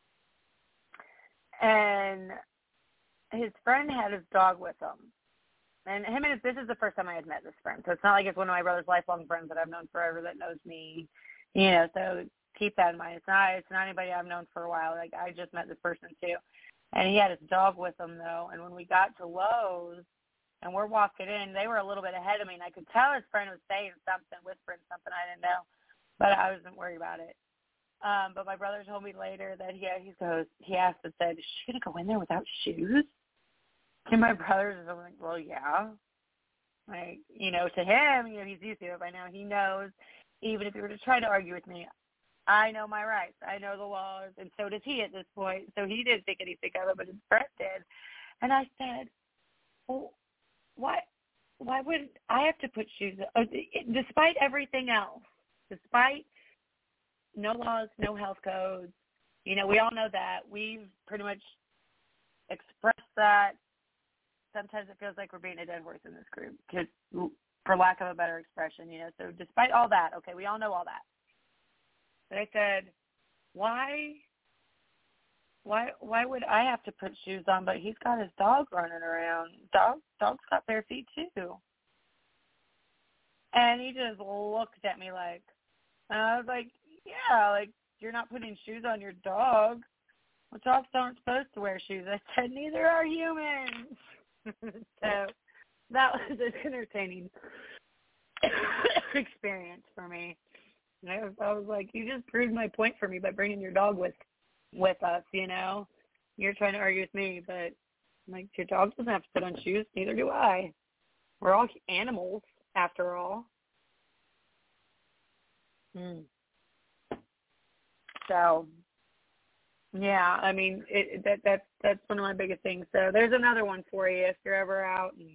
And his friend had his dog with him. And him and his, this is the first time I had met this friend. So it's not like it's one of my brother's lifelong friends that I've known forever that knows me. You know, so keep that in mind. It's not it's not anybody I've known for a while. Like, I just met this person too. And he had his dog with him, though. And when we got to Lowe's and we're walking in, they were a little bit ahead of me. And I could tell his friend was saying something, whispering something I didn't know. But I wasn't worried about it. Um, but my brother told me later that he he goes he asked and said, "Is she gonna go in there without shoes?" And my brother's just like, "Well, yeah." Like, you know, to him, you know, he's used to it by now. He knows, even if he were to try to argue with me, I know my rights. I know the laws, and so does he at this point. So he didn't think anything of it, but his friend did. And I said, "Well, why? Why would I have to put shoes on? Despite everything else, despite." No laws, no health codes. You know, we all know that. We've pretty much expressed that. Sometimes it feels like we're beating a dead horse in this group, cause, for lack of a better expression, you know. So despite all that, okay, we all know all that. But I said, why, why, why would I have to put shoes on? But he's got his dog running around. Dog, dogs got bare feet too. And he just looked at me like, and I was like, yeah, like, you're not putting shoes on your dog. Well, dogs aren't supposed to wear shoes. I said, neither are humans. So that was an entertaining experience for me. And I was, I was like, you just proved my point for me by bringing your dog with with us, you know. You're trying to argue with me, but I'm like, your dog doesn't have to put on shoes. Neither do I. We're all animals, after all. Hmm. So, yeah, I mean, it, that that's that's one of my biggest things. So there's another one for you if you're ever out and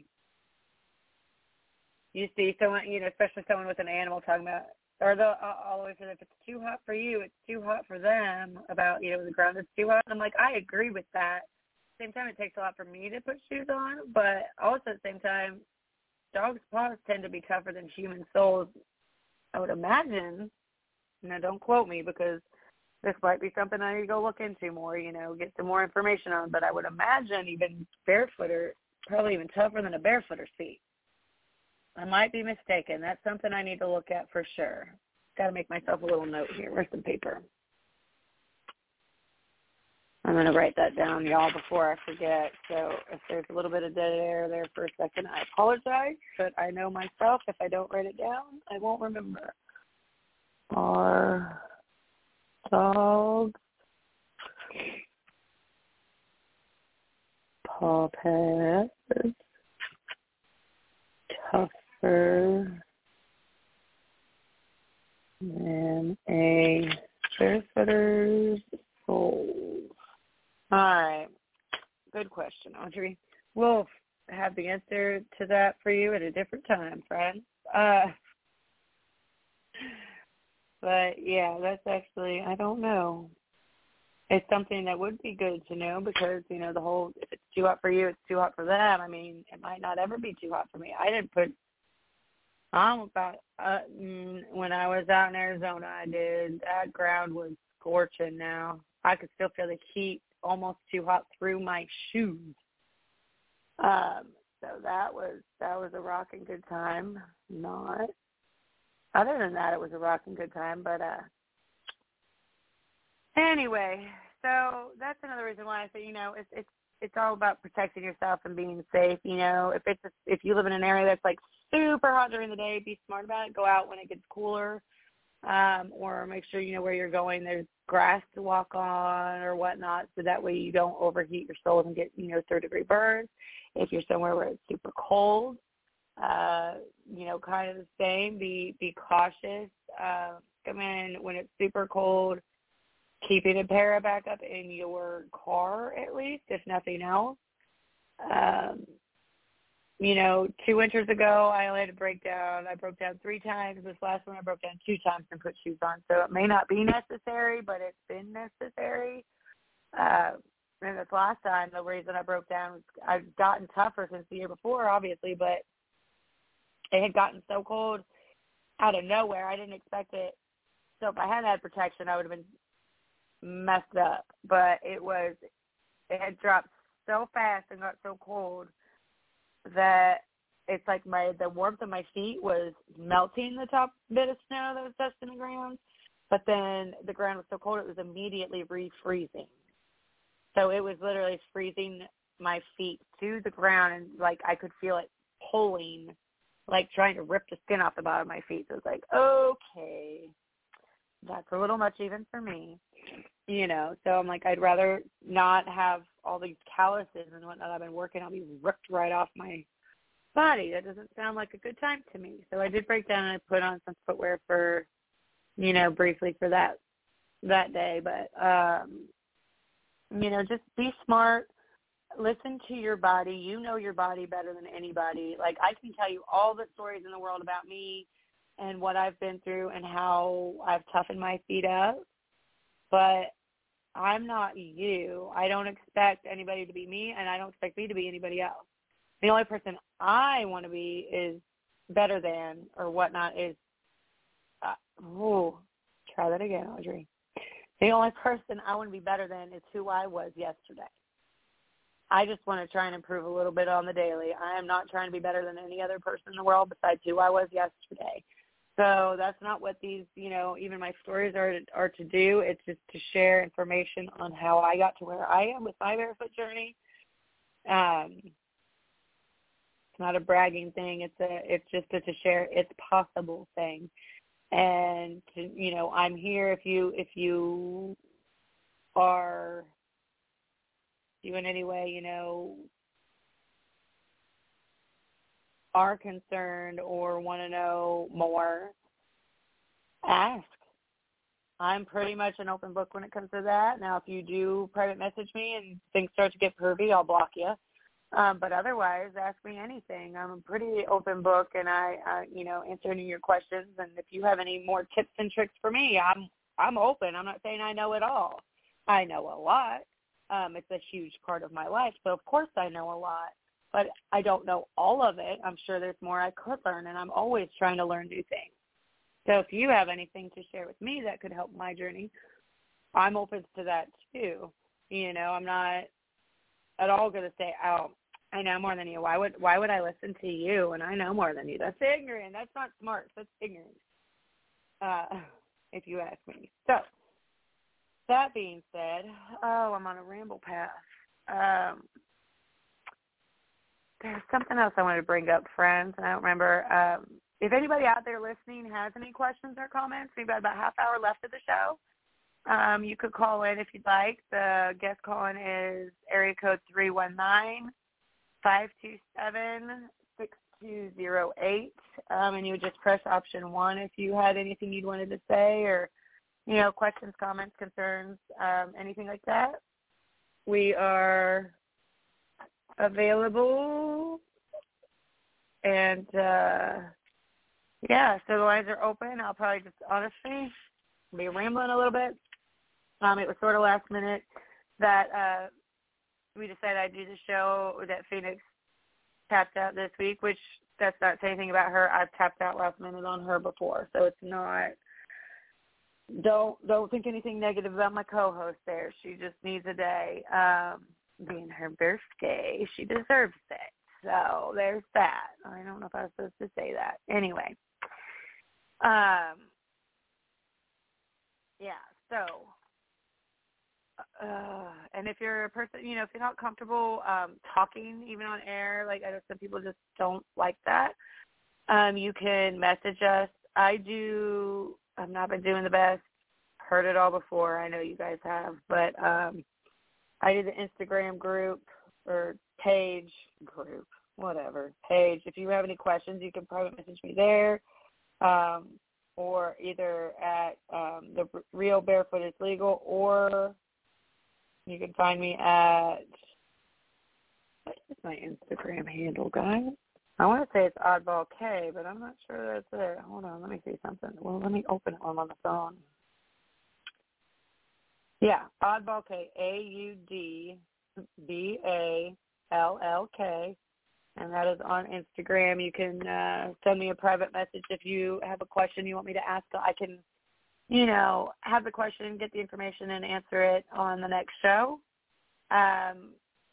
you see someone, you know, especially someone with an animal talking about, or the all the way to if it's too hot for you, it's too hot for them. About, you know, the ground is too hot. And I'm like, I agree with that. At the same time, it takes a lot for me to put shoes on, but also at the same time, dogs' paws tend to be tougher than human soles. I would imagine. Now, don't quote me because this might be something I need to go look into more, you know, get some more information on. But I would imagine even barefooter, probably even tougher than a barefooter's feet. I might be mistaken. That's something I need to look at for sure. Got to make myself a little note here. Where's some paper? I'm going to write that down, y'all, before I forget. So if there's a little bit of dead air there for a second, I apologize. But I know myself, if I don't write it down, I won't remember. Are dogs paw pads tougher than a barefooter's sole? All right. Good question, Audrey. We'll have the answer to that for you at a different time, friend. Uh, but, yeah, that's actually, I don't know. It's something that would be good to know because, you know, the whole, if it's too hot for you, it's too hot for them. I mean, it might not ever be too hot for me. I didn't put, I'm about, uh, when I was out in Arizona, I did, that ground was scorching now. I could still feel the heat almost too hot through my shoes. Um, so that was, that was a rocking good time. Not, other than that, it was a rocking good time, but, uh, anyway, so that's another reason why I say, you know, it's it's it's all about protecting yourself and being safe. You know, if it's a, if you live in an area that's like super hot during the day, be smart about it. Go out when it gets cooler. um, or make sure you know where you're going. There's grass to walk on or whatnot, so that way you don't overheat your soles and get, you know, third-degree burns. If you're somewhere where it's super cold, uh, you know, kind of the same. Be be cautious. Uh, come in when it's super cold. Keeping a para backup in your car at least, if nothing else. Um, you know, two winters ago, I only had to break down. I broke down three times. This last one, I broke down two times and put shoes on. So it may not be necessary, but it's been necessary. Uh, and this last time, the reason I broke down was I've gotten tougher since the year before, obviously, but it had gotten so cold out of nowhere. I didn't expect it. So if I hadn't had protection, I would have been messed up. But it was, it had dropped so fast and got so cold that it's like my the warmth of my feet was melting the top bit of snow that was dusting the ground. But then the ground was so cold, it was immediately refreezing. So it was literally freezing my feet to the ground, and, like, I could feel it pulling, like trying to rip the skin off the bottom of my feet. So it was like, okay, that's a little much even for me, you know. So I'm like, I'd rather not have all these calluses and whatnot. I've been working, I'll be ripped right off my body. That doesn't sound like a good time to me. So I did break down and I put on some footwear for, you know, briefly for that that day. But, um, you know, just be smart. Listen to your body. You know your body better than anybody. Like, I can tell you all the stories in the world about me and what I've been through and how I've toughened my feet up. But I'm not you. I don't expect anybody to be me, and I don't expect me to be anybody else. The only person I want to be is better than or whatnot is, uh, ooh, try that again, Audrey. The only person I want to be better than is who I was yesterday. I just want to try and improve a little bit on the daily. I am not trying to be better than any other person in the world besides who I was yesterday. So that's not what these, you know, even my stories are are to do. It's just to share information on how I got to where I am with my barefoot journey. Um, it's not a bragging thing. It's a it's just a to share it's possible thing. And to, you know, I'm here if you if you are you in any way, you know, are concerned or want to know more, ask. I'm pretty much an open book when it comes to that. Now, if you do private message me and things start to get pervy, I'll block you. Um, but otherwise, ask me anything. I'm a pretty open book, and I, I, you know, answer any of your questions. And if you have any more tips and tricks for me, I'm I'm open. I'm not saying I know it all. I know a lot. Um, it's a huge part of my life, so of course I know a lot. But I don't know all of it. I'm sure there's more I could learn, and I'm always trying to learn new things. So if you have anything to share with me that could help my journey, I'm open to that too. You know, I'm not at all going to say, oh, I know more than you. Why would why would I listen to you? And I know more than you. That's ignorant. That's not smart. That's ignorant, uh, if you ask me. So that being said, oh, I'm on a ramble path. Um, there's something else I wanted to bring up, friends, and I don't remember. Um, if anybody out there listening has any questions or comments, we've got about a half hour left of the show. Um, you could call in if you'd like. The guest call-in is area code three one nine, five two seven, six two zero eight, um, and you would just press option one if you had anything you'd wanted to say or, you know, questions, comments, concerns, um, anything like that. We are available, and, uh, yeah, so the lines are open. I'll probably just, honestly, be rambling a little bit. Um, it was sort of last minute that uh, we decided I'd do the show that Phoenix tapped out this week, which that's not saying anything about her. I've tapped out last minute on her before, so it's not. Don't don't think anything negative about my co-host there. She just needs a day. Um, being her birthday, she deserves it. So there's that. I don't know if I was supposed to say that. Anyway. Um. Yeah. So. Uh, and if you're a person, you know, if you're not comfortable um, talking even on air, like I know some people just don't like that, um, you can message us. I do I've not been doing the best. Heard it all before. I know you guys have. But um, I did the Instagram group or page, group, whatever, page. If you have any questions, you can private message me there. Um, or either at um, the Real Barefoot is Legal, or you can find me at, what is my Instagram handle, guys? I want to say it's Oddball K, but I'm not sure that's it. Hold on, let me see something. Well, let me open it while I'm on the phone. Yeah, Oddball K, A U D B A L L K. And that is on Instagram. You can uh, send me a private message if you have a question you want me to ask. So I can, you know, have the question, get the information, and answer it on the next show. Um,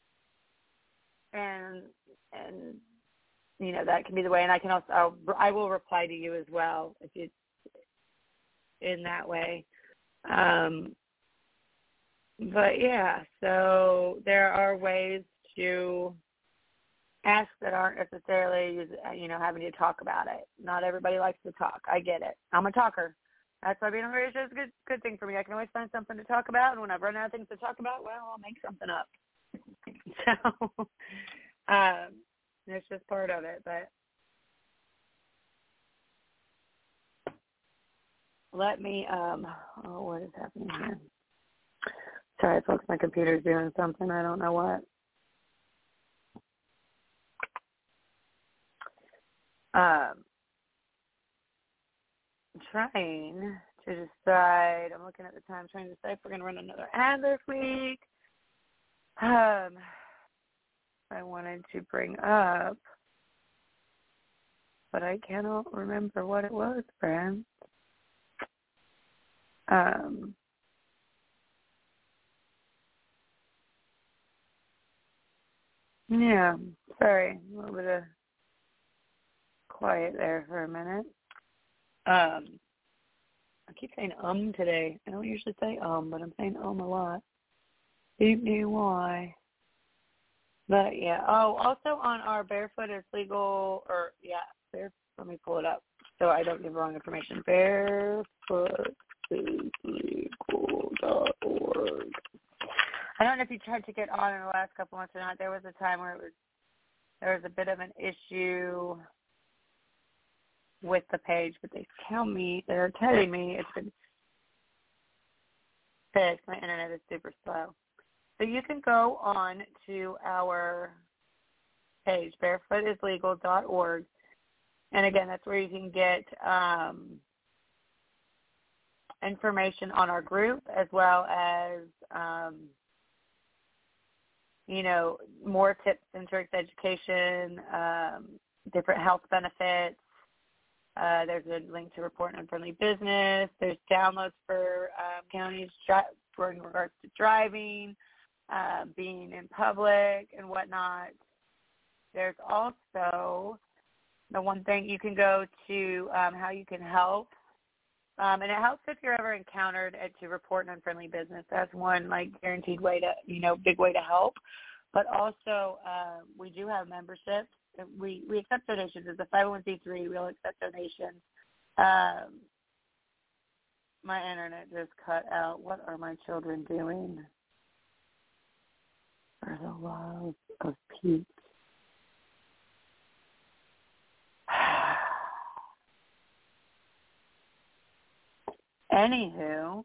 and and you know that can be the way. And I can also I'll, I will reply to you as well if you in that way. Um, but yeah, so there are ways to ask that aren't necessarily, you know, having to talk about it. Not everybody likes to talk. I get it. I'm a talker. That's why being on the radio show is a good, good thing for me. I can always find something to talk about, and when I've run out of things to talk about, well, I'll make something up. So um, it's just part of it. But let me, um, oh, what is happening here? Sorry, folks, my computer's doing something. I don't know what. Um, I'm trying to decide, I'm looking at the time, trying to decide if we're going to run another ad this week. Um, I wanted to bring up, but I cannot remember what it was, friends. Um, yeah, sorry, a little bit of quiet there for a minute. Um, I keep saying um today. I don't usually say um, but I'm saying um a lot. Who knew why? But yeah. Oh, also on our Barefoot is Legal, or yeah, Barefoot. Let me pull it up so I don't give wrong information. barefoot is legal dot org. I don't know if you tried to get on in the last couple months or not. There was a time where it was there was a bit of an issue with the page, but they tell me, they're telling me it's been fixed. My internet is super slow. So you can go on to our page, barefoot is legal dot org. And again, that's where you can get um, information on our group, as well as, um, you know, more tips and tricks, education, um, different health benefits. Uh, there's a link to report an unfriendly business. There's downloads for um, counties for in regards to driving, uh, being in public, and whatnot. There's also the one thing you can go to um, how you can help, um, and it helps if you're ever encountered uh, to report an unfriendly business. That's one like guaranteed way to, you know, big way to help. But also uh, we do have memberships. We we accept donations. As a five oh one c three, we'll accept donations. Um, my internet just cut out. What are my children doing? For the love of Pete. Anywho,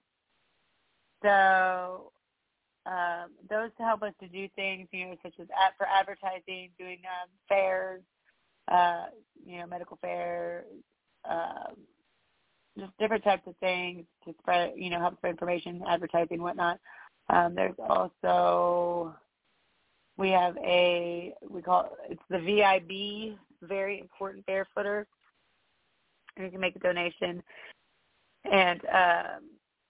so Um, those help us to do things, you know, such as ad- for advertising, doing um, fairs, uh, you know, medical fairs, um, just different types of things to spread, you know, help spread information, advertising, whatnot. Um, there's also, we have a, we call it, it's the V I B, Very Important Barefooter, and you can make a donation. And, um,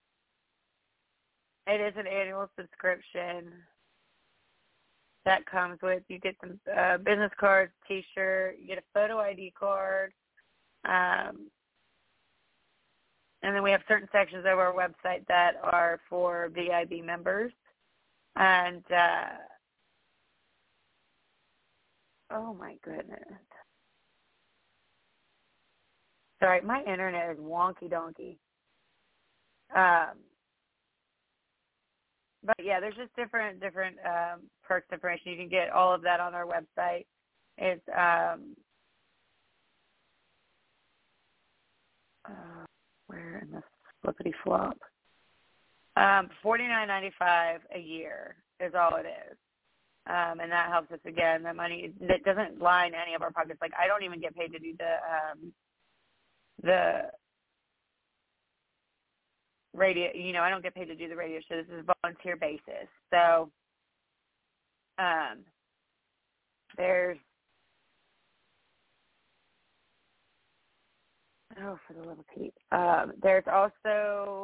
it is an annual subscription that comes with, you get some uh, business cards, T-shirt, you get a photo I D card, um, and then we have certain sections of our website that are for V I B members. And, uh, oh my goodness. Sorry, my internet is wonky donkey. Um, but yeah, there's just different different um, perks information. You can get all of that on our website. It's um, uh, where in the flippity flop? Um, forty-nine ninety-five a year is all it is. Um, and that helps us, again, that money, that doesn't line any of our pockets. Like, I don't even get paid to do the, um, the radio, you know, I don't get paid to do the radio show. This is a volunteer basis. So, um, there's, oh, for the love of Pete. Um, there's also,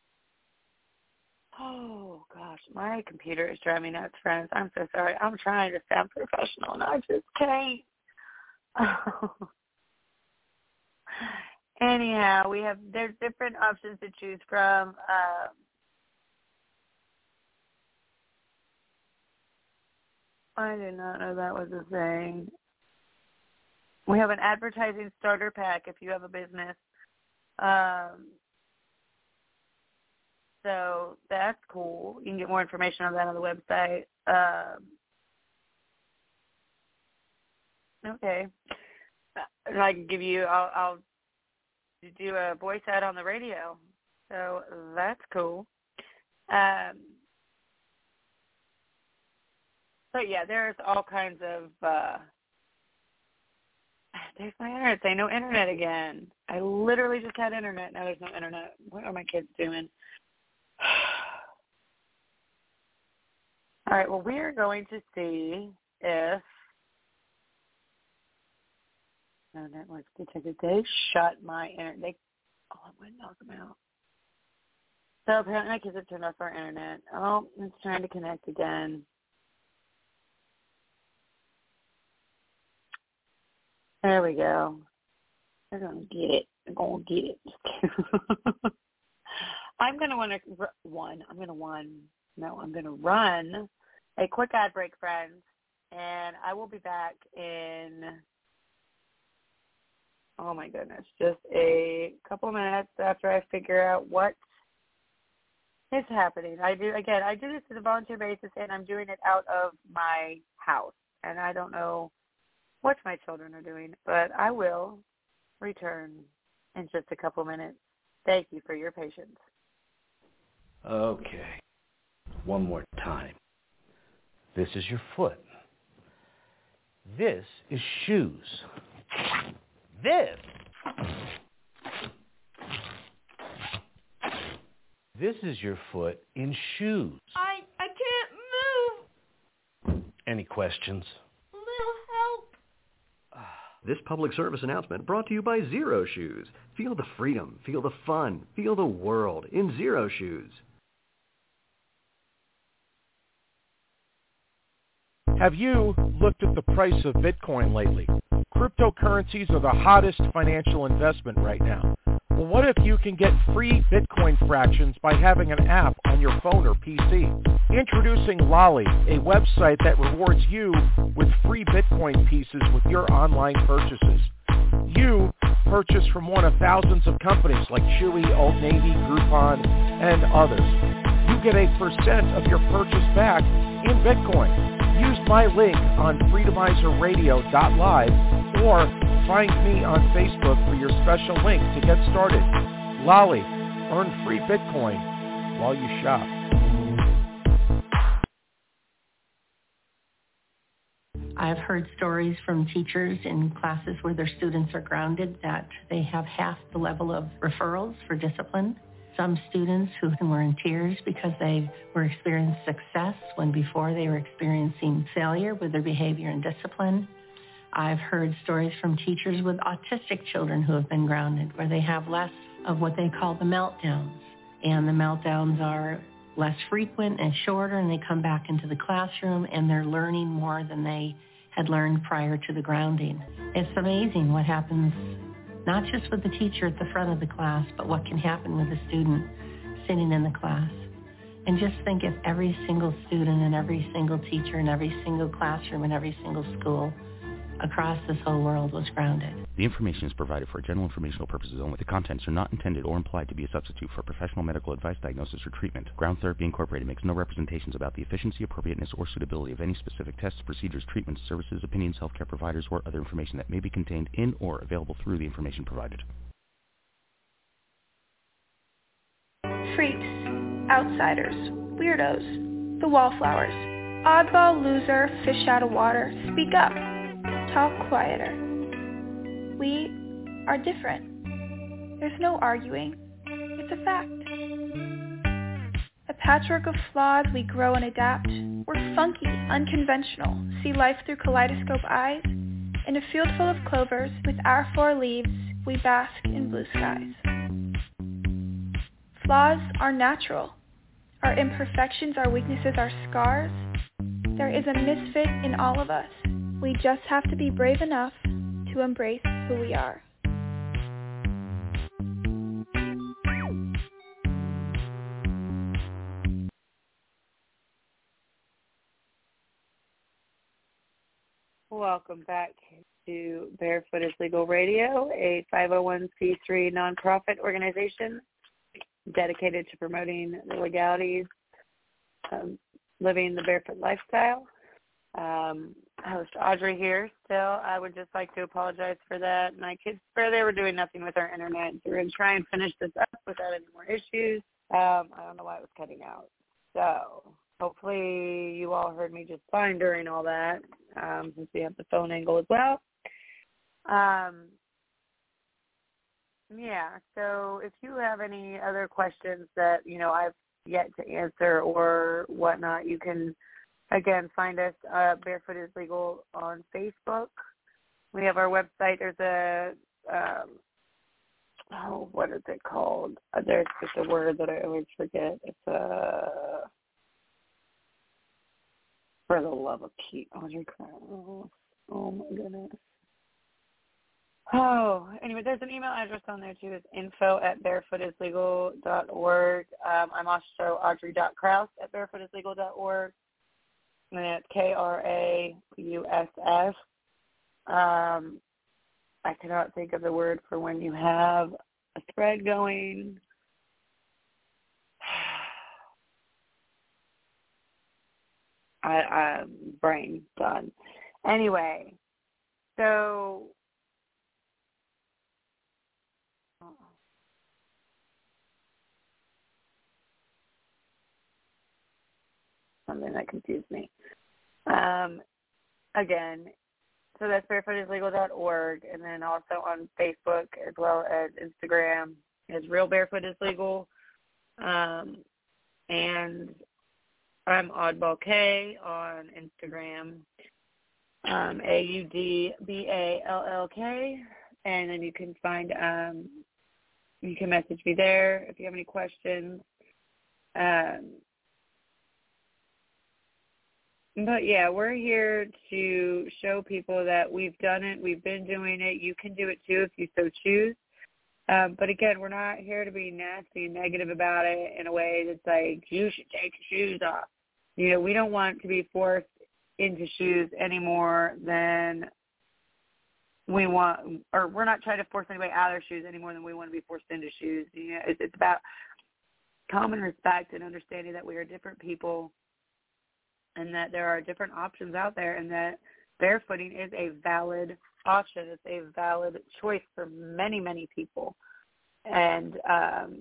oh, gosh, my computer is driving me nuts, friends. I'm so sorry. I'm trying to sound professional, and I just can't. Oh. Anyhow, we have, there's different options to choose from. Um, I did not know that was a thing. We have an advertising starter pack if you have a business. Um So that's cool. You can get more information on that on the website. Um, okay. And I can give you, I'll, I'll do a voice ad on the radio. So that's cool. Um, but yeah, there's all kinds of, uh, there's my internet. Say no internet again. I literally just had internet. Now there's no internet. What are my kids doing? All right, well, we are going to see if no network detected. They shut my internet. They, oh, I'm going to knock them out. So apparently my kids have turned off our internet. Oh, it's trying to connect again. There we go. They're going to get it. They're going to get it. I'm going to want to one. I'm going to one. No, I'm going to run a quick ad break, friends, and I will be back in, oh my goodness, just a couple minutes after I figure out what is happening. I do, again, I do this on a volunteer basis, and I'm doing it out of my house, and I don't know what my children are doing, but I will return in just a couple minutes. Thank you for your patience. Okay. One more time. This is your foot. This is shoes. This. This is your foot in shoes. I I can't move. Any questions? Little help. This public service announcement brought to you by Zero Shoes. Feel the freedom, feel the fun, feel the world in Zero Shoes. Have you looked at the price of Bitcoin lately? Cryptocurrencies are the hottest financial investment right now. Well, what if you can get free Bitcoin fractions by having an app on your phone or P C? Introducing Lolli, a website that rewards you with free Bitcoin pieces with your online purchases. You purchase from one of thousands of companies like Chewy, Old Navy, Groupon, and others. You get a percent of your purchase back in Bitcoin. Use my link on freedomizer radio dot live or find me on Facebook for your special link to get started. Lolli, earn free Bitcoin while you shop. I've heard stories from teachers in classes where their students are grounded that they have half the level of referrals for discipline. Some students who were in tears because they were experiencing success when before they were experiencing failure with their behavior and discipline. I've heard stories from teachers with autistic children who have been grounded, where they have less of what they call the meltdowns. And the meltdowns are less frequent and shorter, and they come back into the classroom, and they're learning more than they had learned prior to the grounding. It's amazing what happens, not just with the teacher at the front of the class, but what can happen with the student sitting in the class. And just think if every single student and every single teacher and every single classroom and every single school across this whole world was grounded. The information is provided for general informational purposes only. The contents are not intended or implied to be a substitute for professional medical advice, diagnosis, or treatment. Ground Therapy Incorporated makes no representations about the efficiency, appropriateness, or suitability of any specific tests, procedures, treatments, services, opinions, healthcare providers, or other information that may be contained in or available through the information provided. Freaks, outsiders, weirdos, the wallflowers, oddball, loser, fish out of water, speak up, talk quieter. We are different. There's no arguing. It's a fact. A patchwork of flaws, we grow and adapt. We're funky, unconventional, see life through kaleidoscope eyes. In a field full of clovers, with our four leaves, we bask in blue skies. Flaws are natural. Our imperfections, our weaknesses, our scars. There is a misfit in all of us. We just have to be brave enough to embrace who we are. Welcome back to Barefoot is Legal Radio, a five oh one c three nonprofit organization dedicated to promoting the legalities of living the barefoot lifestyle. Um, host Audrey here. Still, I would just like to apologize for that. My kids swear they were doing nothing with our internet. So we're going to try and finish this up without any more issues. Um, I don't know why it was cutting out. So hopefully you all heard me just fine during all that, um, since we have the phone angle as well. Um, yeah, so if you have any other questions that, you know, I've yet to answer or whatnot, you can, again, find us uh, Barefoot is Legal on Facebook. We have our website. There's a, um, oh, what is it called? Uh, there's just a word that I always forget. It's a, uh, for the love of Pete, Audrey Crown. Oh, my goodness. Oh, anyway, there's an email address on there, too. It's info at barefoot is legal dot org. Um, I'm also Audrey dot Kraus at barefoot is legal dot org. And it's K R A U S S. Um, I cannot think of the word for when you have a thread going. I, I brain done. Anyway, so something that confused me. Um, again, so that's barefoot is legal dot org, and then also on Facebook as well as Instagram is Real Barefoot is Legal. Um, and I'm Oddball K on Instagram, um, A U D B A L L K, and then you can find, um, you can message me there if you have any questions. Um, but yeah, we're here to show people that we've done it, we've been doing it, you can do it too if you so choose. Um, but again, we're not here to be nasty and negative about it in a way that's like, you should take your shoes off. You know, we don't want to be forced into shoes any more than we want, or we're not trying to force anybody out of their shoes any more than we want to be forced into shoes. You know, it's, it's about common respect and understanding that we are different people and that there are different options out there and that barefooting is a valid option. It's a valid choice for many, many people. And, um,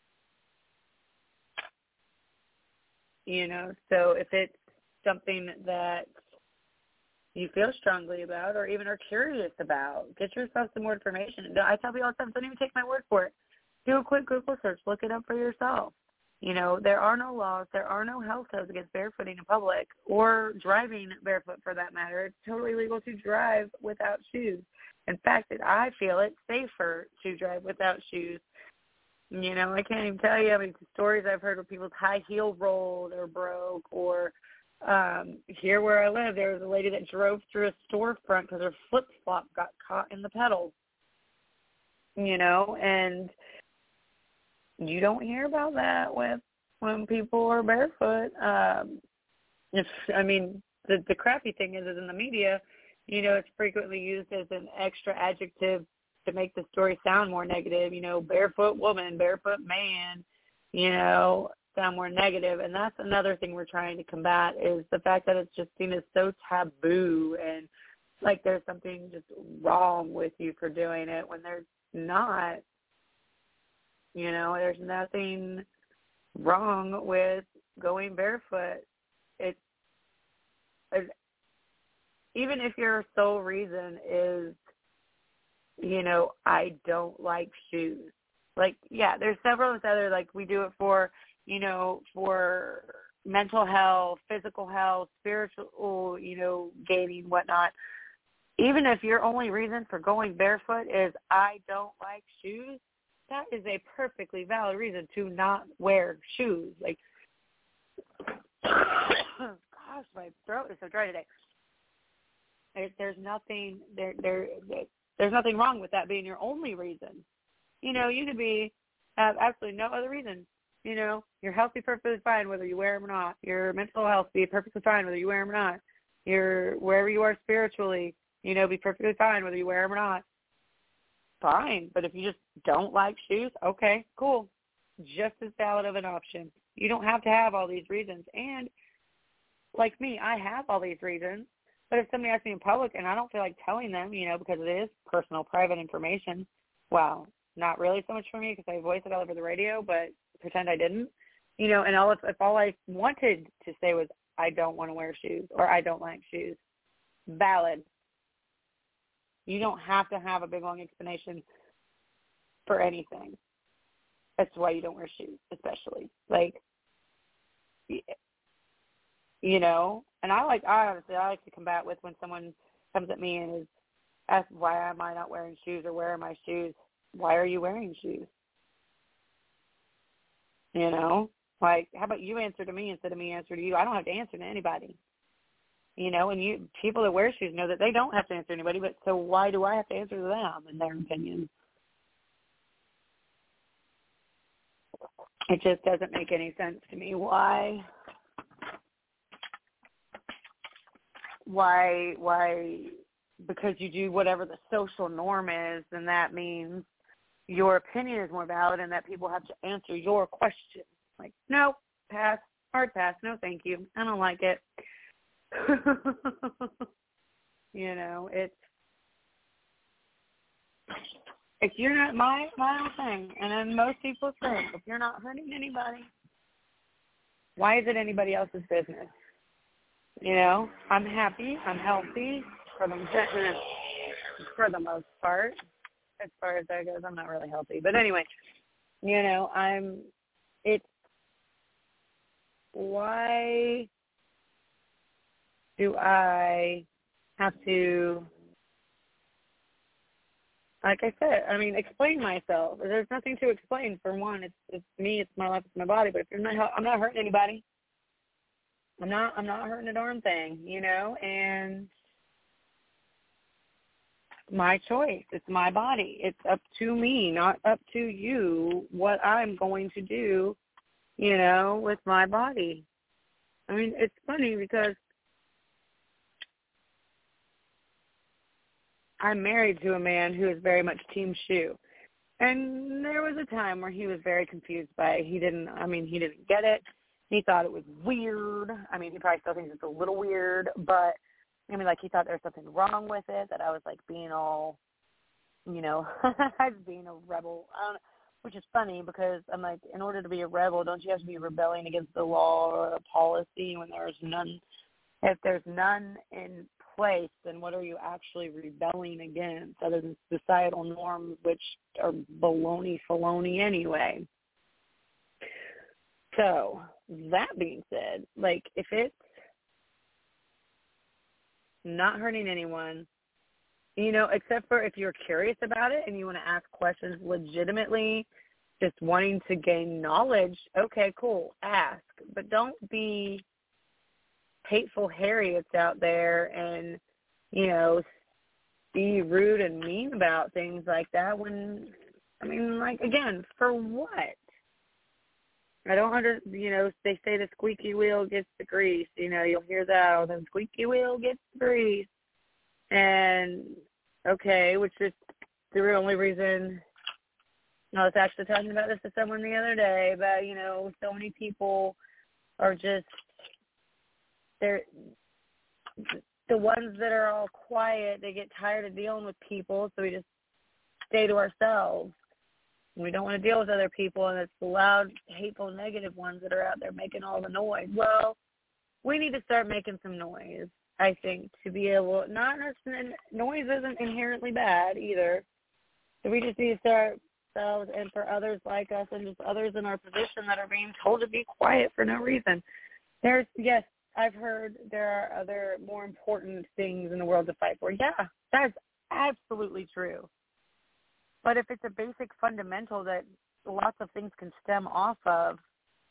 you know, so if it's something that you feel strongly about or even are curious about, get yourself some more information. I tell people all the time, don't even take my word for it. Do a quick Google search. Look it up for yourself. You know, there are no laws. There are no health codes against barefooting in public or driving barefoot for that matter. It's totally legal to drive without shoes. In fact, I feel it's safer to drive without shoes. You know, I can't even tell you how many stories I've heard where people's high heel rolled or broke, or um, here where I live, there was a lady that drove through a storefront because her flip-flop got caught in the pedals, you know, and you don't hear about that with when people are barefoot. Um, if, I mean, the, the crappy thing is, is in the media, you know, it's frequently used as an extra adjective to make the story sound more negative, you know, barefoot woman, barefoot man, you know, sound more negative. And that's another thing we're trying to combat is the fact that it's just seen as so taboo and like there's something just wrong with you for doing it when there's not. You know, there's nothing wrong with going barefoot. It's, it's even if your sole reason is, you know, I don't like shoes. Like, yeah, there's several other, like, we do it for, you know, for mental health, physical health, spiritual, you know, gaining, whatnot. Even if your only reason for going barefoot is I don't like shoes, that is a perfectly valid reason to not wear shoes. Like, gosh, my throat is so dry today. There, there's nothing there, there. There's nothing wrong with that being your only reason. You know, you could be have absolutely no other reason. You know, your health be perfectly fine whether you wear them or not. Your mental health be perfectly fine whether you wear them or not. Your wherever you are spiritually, you know, be perfectly fine whether you wear them or not. Fine, but if you just don't like shoes, okay, cool. Just as valid of an option. You don't have to have all these reasons. And like me, I have all these reasons. But if somebody asks me in public and I don't feel like telling them, you know, because it is personal, private information, well, not really so much for me because I voiced it all over the radio, but pretend I didn't, you know, and all if, if all I wanted to say was I don't want to wear shoes or I don't like shoes, valid. You don't have to have a big, long explanation for anything. That's why you don't wear shoes, especially. Like, you know, and I like, I honestly, I like to combat with when someone comes at me and is asked, why am I not wearing shoes or where are my shoes? Why are you wearing shoes? You know, like, how about you answer to me instead of me answer to you? I don't have to answer to anybody. You know, and you people that wear shoes know that they don't have to answer to anybody, but so why do I have to answer to them in their opinion? It just doesn't make any sense to me. Why? Why, why, because you do whatever the social norm is, then that means your opinion is more valid and that people have to answer your question. Like, no, pass, hard pass, no thank you, I don't like it. You know, it's, if you're not, my, my own thing, and then most people think, if you're not hurting anybody, why is it anybody else's business? You know, I'm happy, I'm healthy for the, for the most part. As far as that goes, I'm not really healthy. But anyway, you know, I'm, it's, why do I have to, like I said, I mean, explain myself? There's nothing to explain. For one, it's, it's me, it's my life, it's my body. But if you're not, I'm not hurting anybody. I'm not, I'm not hurting a darn thing, you know, and my choice. It's my body. It's up to me, not up to you, what I'm going to do, you know, with my body. I mean, it's funny because I'm married to a man who is very much team shoe. And there was a time where he was very confused by it. He didn't, I mean, he didn't get it. He thought it was weird. I mean, he probably still thinks it's a little weird, but, I mean, like, he thought there was something wrong with it, that I was, like, being all, you know, I was being a rebel, I don't know, which is funny because I'm like, in order to be a rebel, don't you have to be rebelling against the law or a policy when there's none? If there's none in place, then what are you actually rebelling against other than societal norms, which are baloney faloney anyway? So, that being said, like, if it's not hurting anyone, you know, except for if you're curious about it and you want to ask questions legitimately, just wanting to gain knowledge, okay, cool, ask. But don't be hateful Harriets out there and, you know, be rude and mean about things like that when, I mean, like, again, for what? I don't under, you know, they say the squeaky wheel gets the grease. You know, you'll hear that, oh, the squeaky wheel gets the grease. And, okay, which is the only reason I was actually talking about this to someone the other day, but, you know, so many people are just, they're, the ones that are all quiet, they get tired of dealing with people, so we just stay to ourselves. We don't want to deal with other people, and it's the loud, hateful, negative ones that are out there making all the noise. Well, we need to start making some noise, I think, to be able, not necessarily, noise isn't inherently bad either. So we just need to start ourselves and for others like us and just others in our position that are being told to be quiet for no reason. There's, yes, I've heard there are other more important things in the world to fight for. Yeah, that's absolutely true. But if it's a basic fundamental that lots of things can stem off of,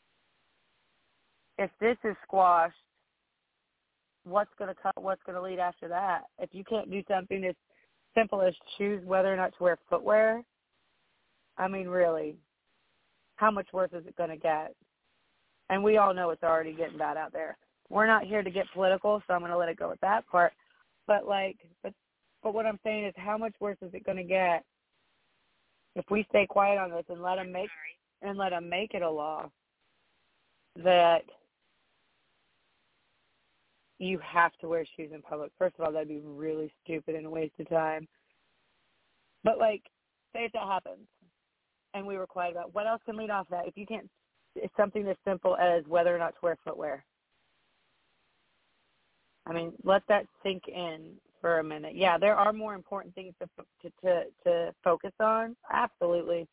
if this is squashed, what's going to cut, what's going to lead after that? If you can't do something as simple as choose whether or not to wear footwear, I mean, really, how much worse is it going to get? And we all know it's already getting bad out there. We're not here to get political, so I'm going to let it go with that part. But, like, but, but what I'm saying is how much worse is it going to get if we stay quiet on this and let them make and let them make it a law that you have to wear shoes in public? First of all, that'd be really stupid and a waste of time. But, like, say if that happens and we were quiet about it, what else can lead off that? If you can't, it's something as simple as whether or not to wear footwear. I mean, let that sink in for a minute. Yeah, there are more important things to to to, to focus on, absolutely.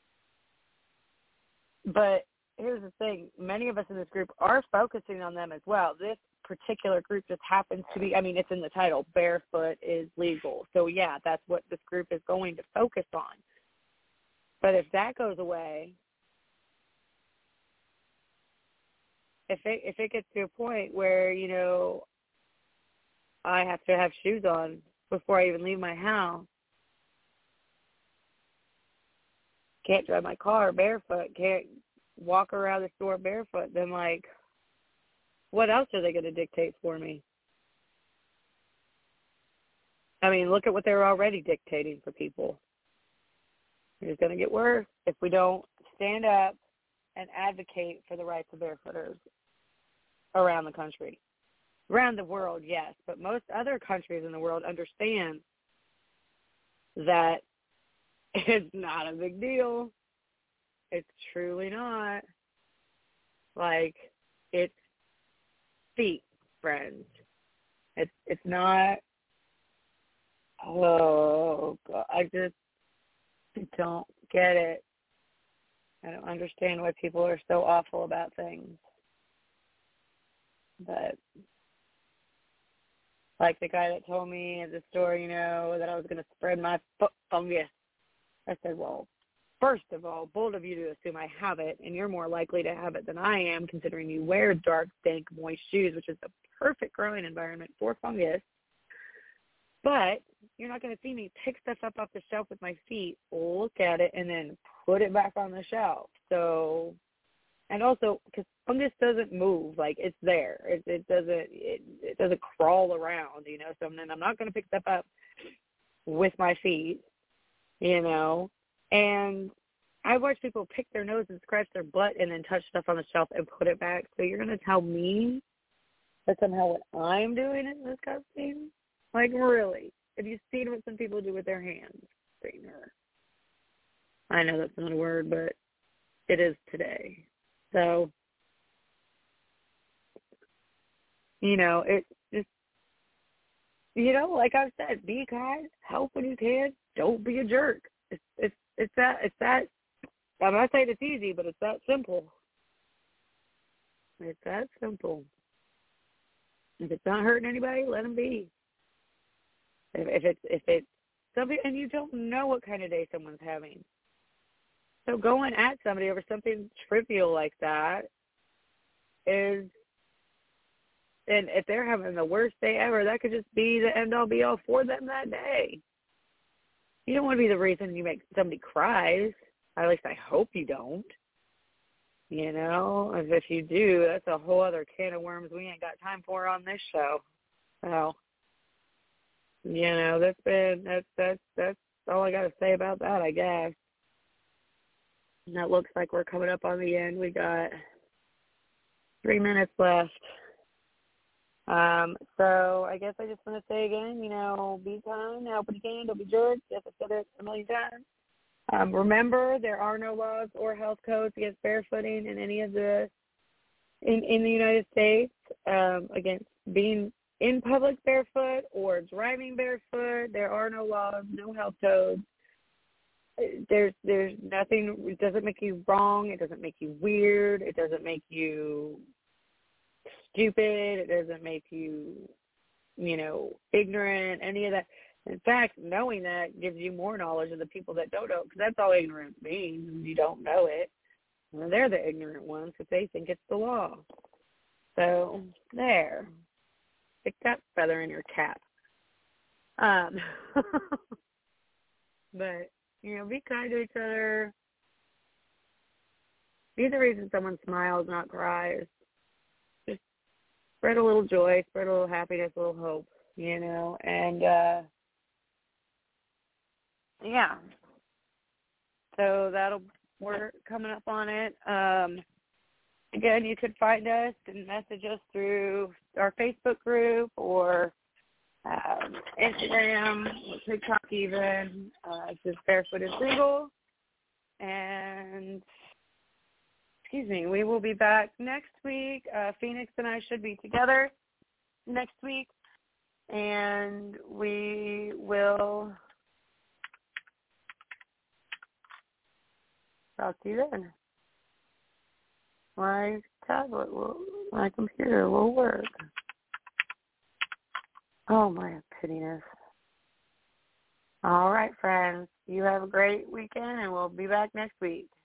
But here's the thing. Many of us in this group are focusing on them as well. This particular group just happens to be, I mean, it's in the title, barefoot is legal. So, yeah, that's what this group is going to focus on. But if that goes away, if it, if it gets to a point where, you know, I have to have shoes on before I even leave my house, can't drive my car barefoot, can't walk around the store barefoot, then, like, what else are they going to dictate for me? I mean, look at what they're already dictating for people. It's going to get worse if we don't stand up and advocate for the rights of barefooters around the country. Around the world, yes, but most other countries in the world understand that it's not a big deal. It's truly not. Like, it's feet, friends. It's it's not. Oh God, I just don't get it. I don't understand why people are so awful about things. But like the guy that told me at the store, you know, that I was going to spread my foot fungus. I said, well, first of all, bold of you to assume I have it, and you're more likely to have it than I am, considering you wear dark, dank, moist shoes, which is the perfect growing environment for fungus. But you're not going to see me pick stuff up off the shelf with my feet, look at it, and then put it back on the shelf. So, and also, because fungus doesn't move, like, it's there. It, it doesn't it, it doesn't crawl around, you know. So then I'm not going to pick stuff up with my feet, you know. And I watch people pick their nose and scratch their butt and then touch stuff on the shelf and put it back. So you're going to tell me that somehow what I'm doing is disgusting? Like, really? Have you seen what some people do with their hands? Straightener. I know that's not a word, but it is today. So, you know, it just, you know, like I've said, be kind, help when you can, don't be a jerk. It's it's it's that it's that. I'm not saying it's easy, but it's that simple. It's that simple. If it's not hurting anybody, let them be. If, if it's if it's something, and you don't know what kind of day someone's having, so going at somebody over something trivial like that is, and if they're having the worst day ever, that could just be the end all be all for them that day. You don't want to be the reason you make somebody cries. At least I hope you don't. You know, as if you do, that's a whole other can of worms we ain't got time for on this show. So, you know, that's been that's that's that's all I got to say about that, I guess. And that looks like we're coming up on the end. We got three minutes left. Um, so I guess I just want to say again, you know, be kind, help what you can, don't be jerks. Yes, I've said it a million times. Um, remember, there are no laws or health codes against barefooting in any of the in, in the United States, um, against being in public barefoot or driving barefoot. There are no laws, no health codes. There's there's nothing. It doesn't make you wrong. It doesn't make you weird. It doesn't make you stupid. It doesn't make you, you know, ignorant. Any of that. In fact, knowing that gives you more knowledge of the people that don't know, because that's all ignorance means. You don't know it. Well, they're the ignorant ones because they think it's the law. So there, stick that feather in your cap. Um, but you know, be kind to each other. Be the reason someone smiles, not cries. Just spread a little joy, spread a little happiness, a little hope. You know, and. uh Yeah. So that'll we're coming up on it. Um, again, you could find us and message us through our Facebook group or um, Instagram, or TikTok even. Uh, it's just Barefoot is Legal. And excuse me, we will be back next week. Uh, Phoenix and I should be together next week, and we will. Talk to you then. My tablet will, my computer will work. Oh, my pittiness. All right, friends. You have a great weekend, and we'll be back next week.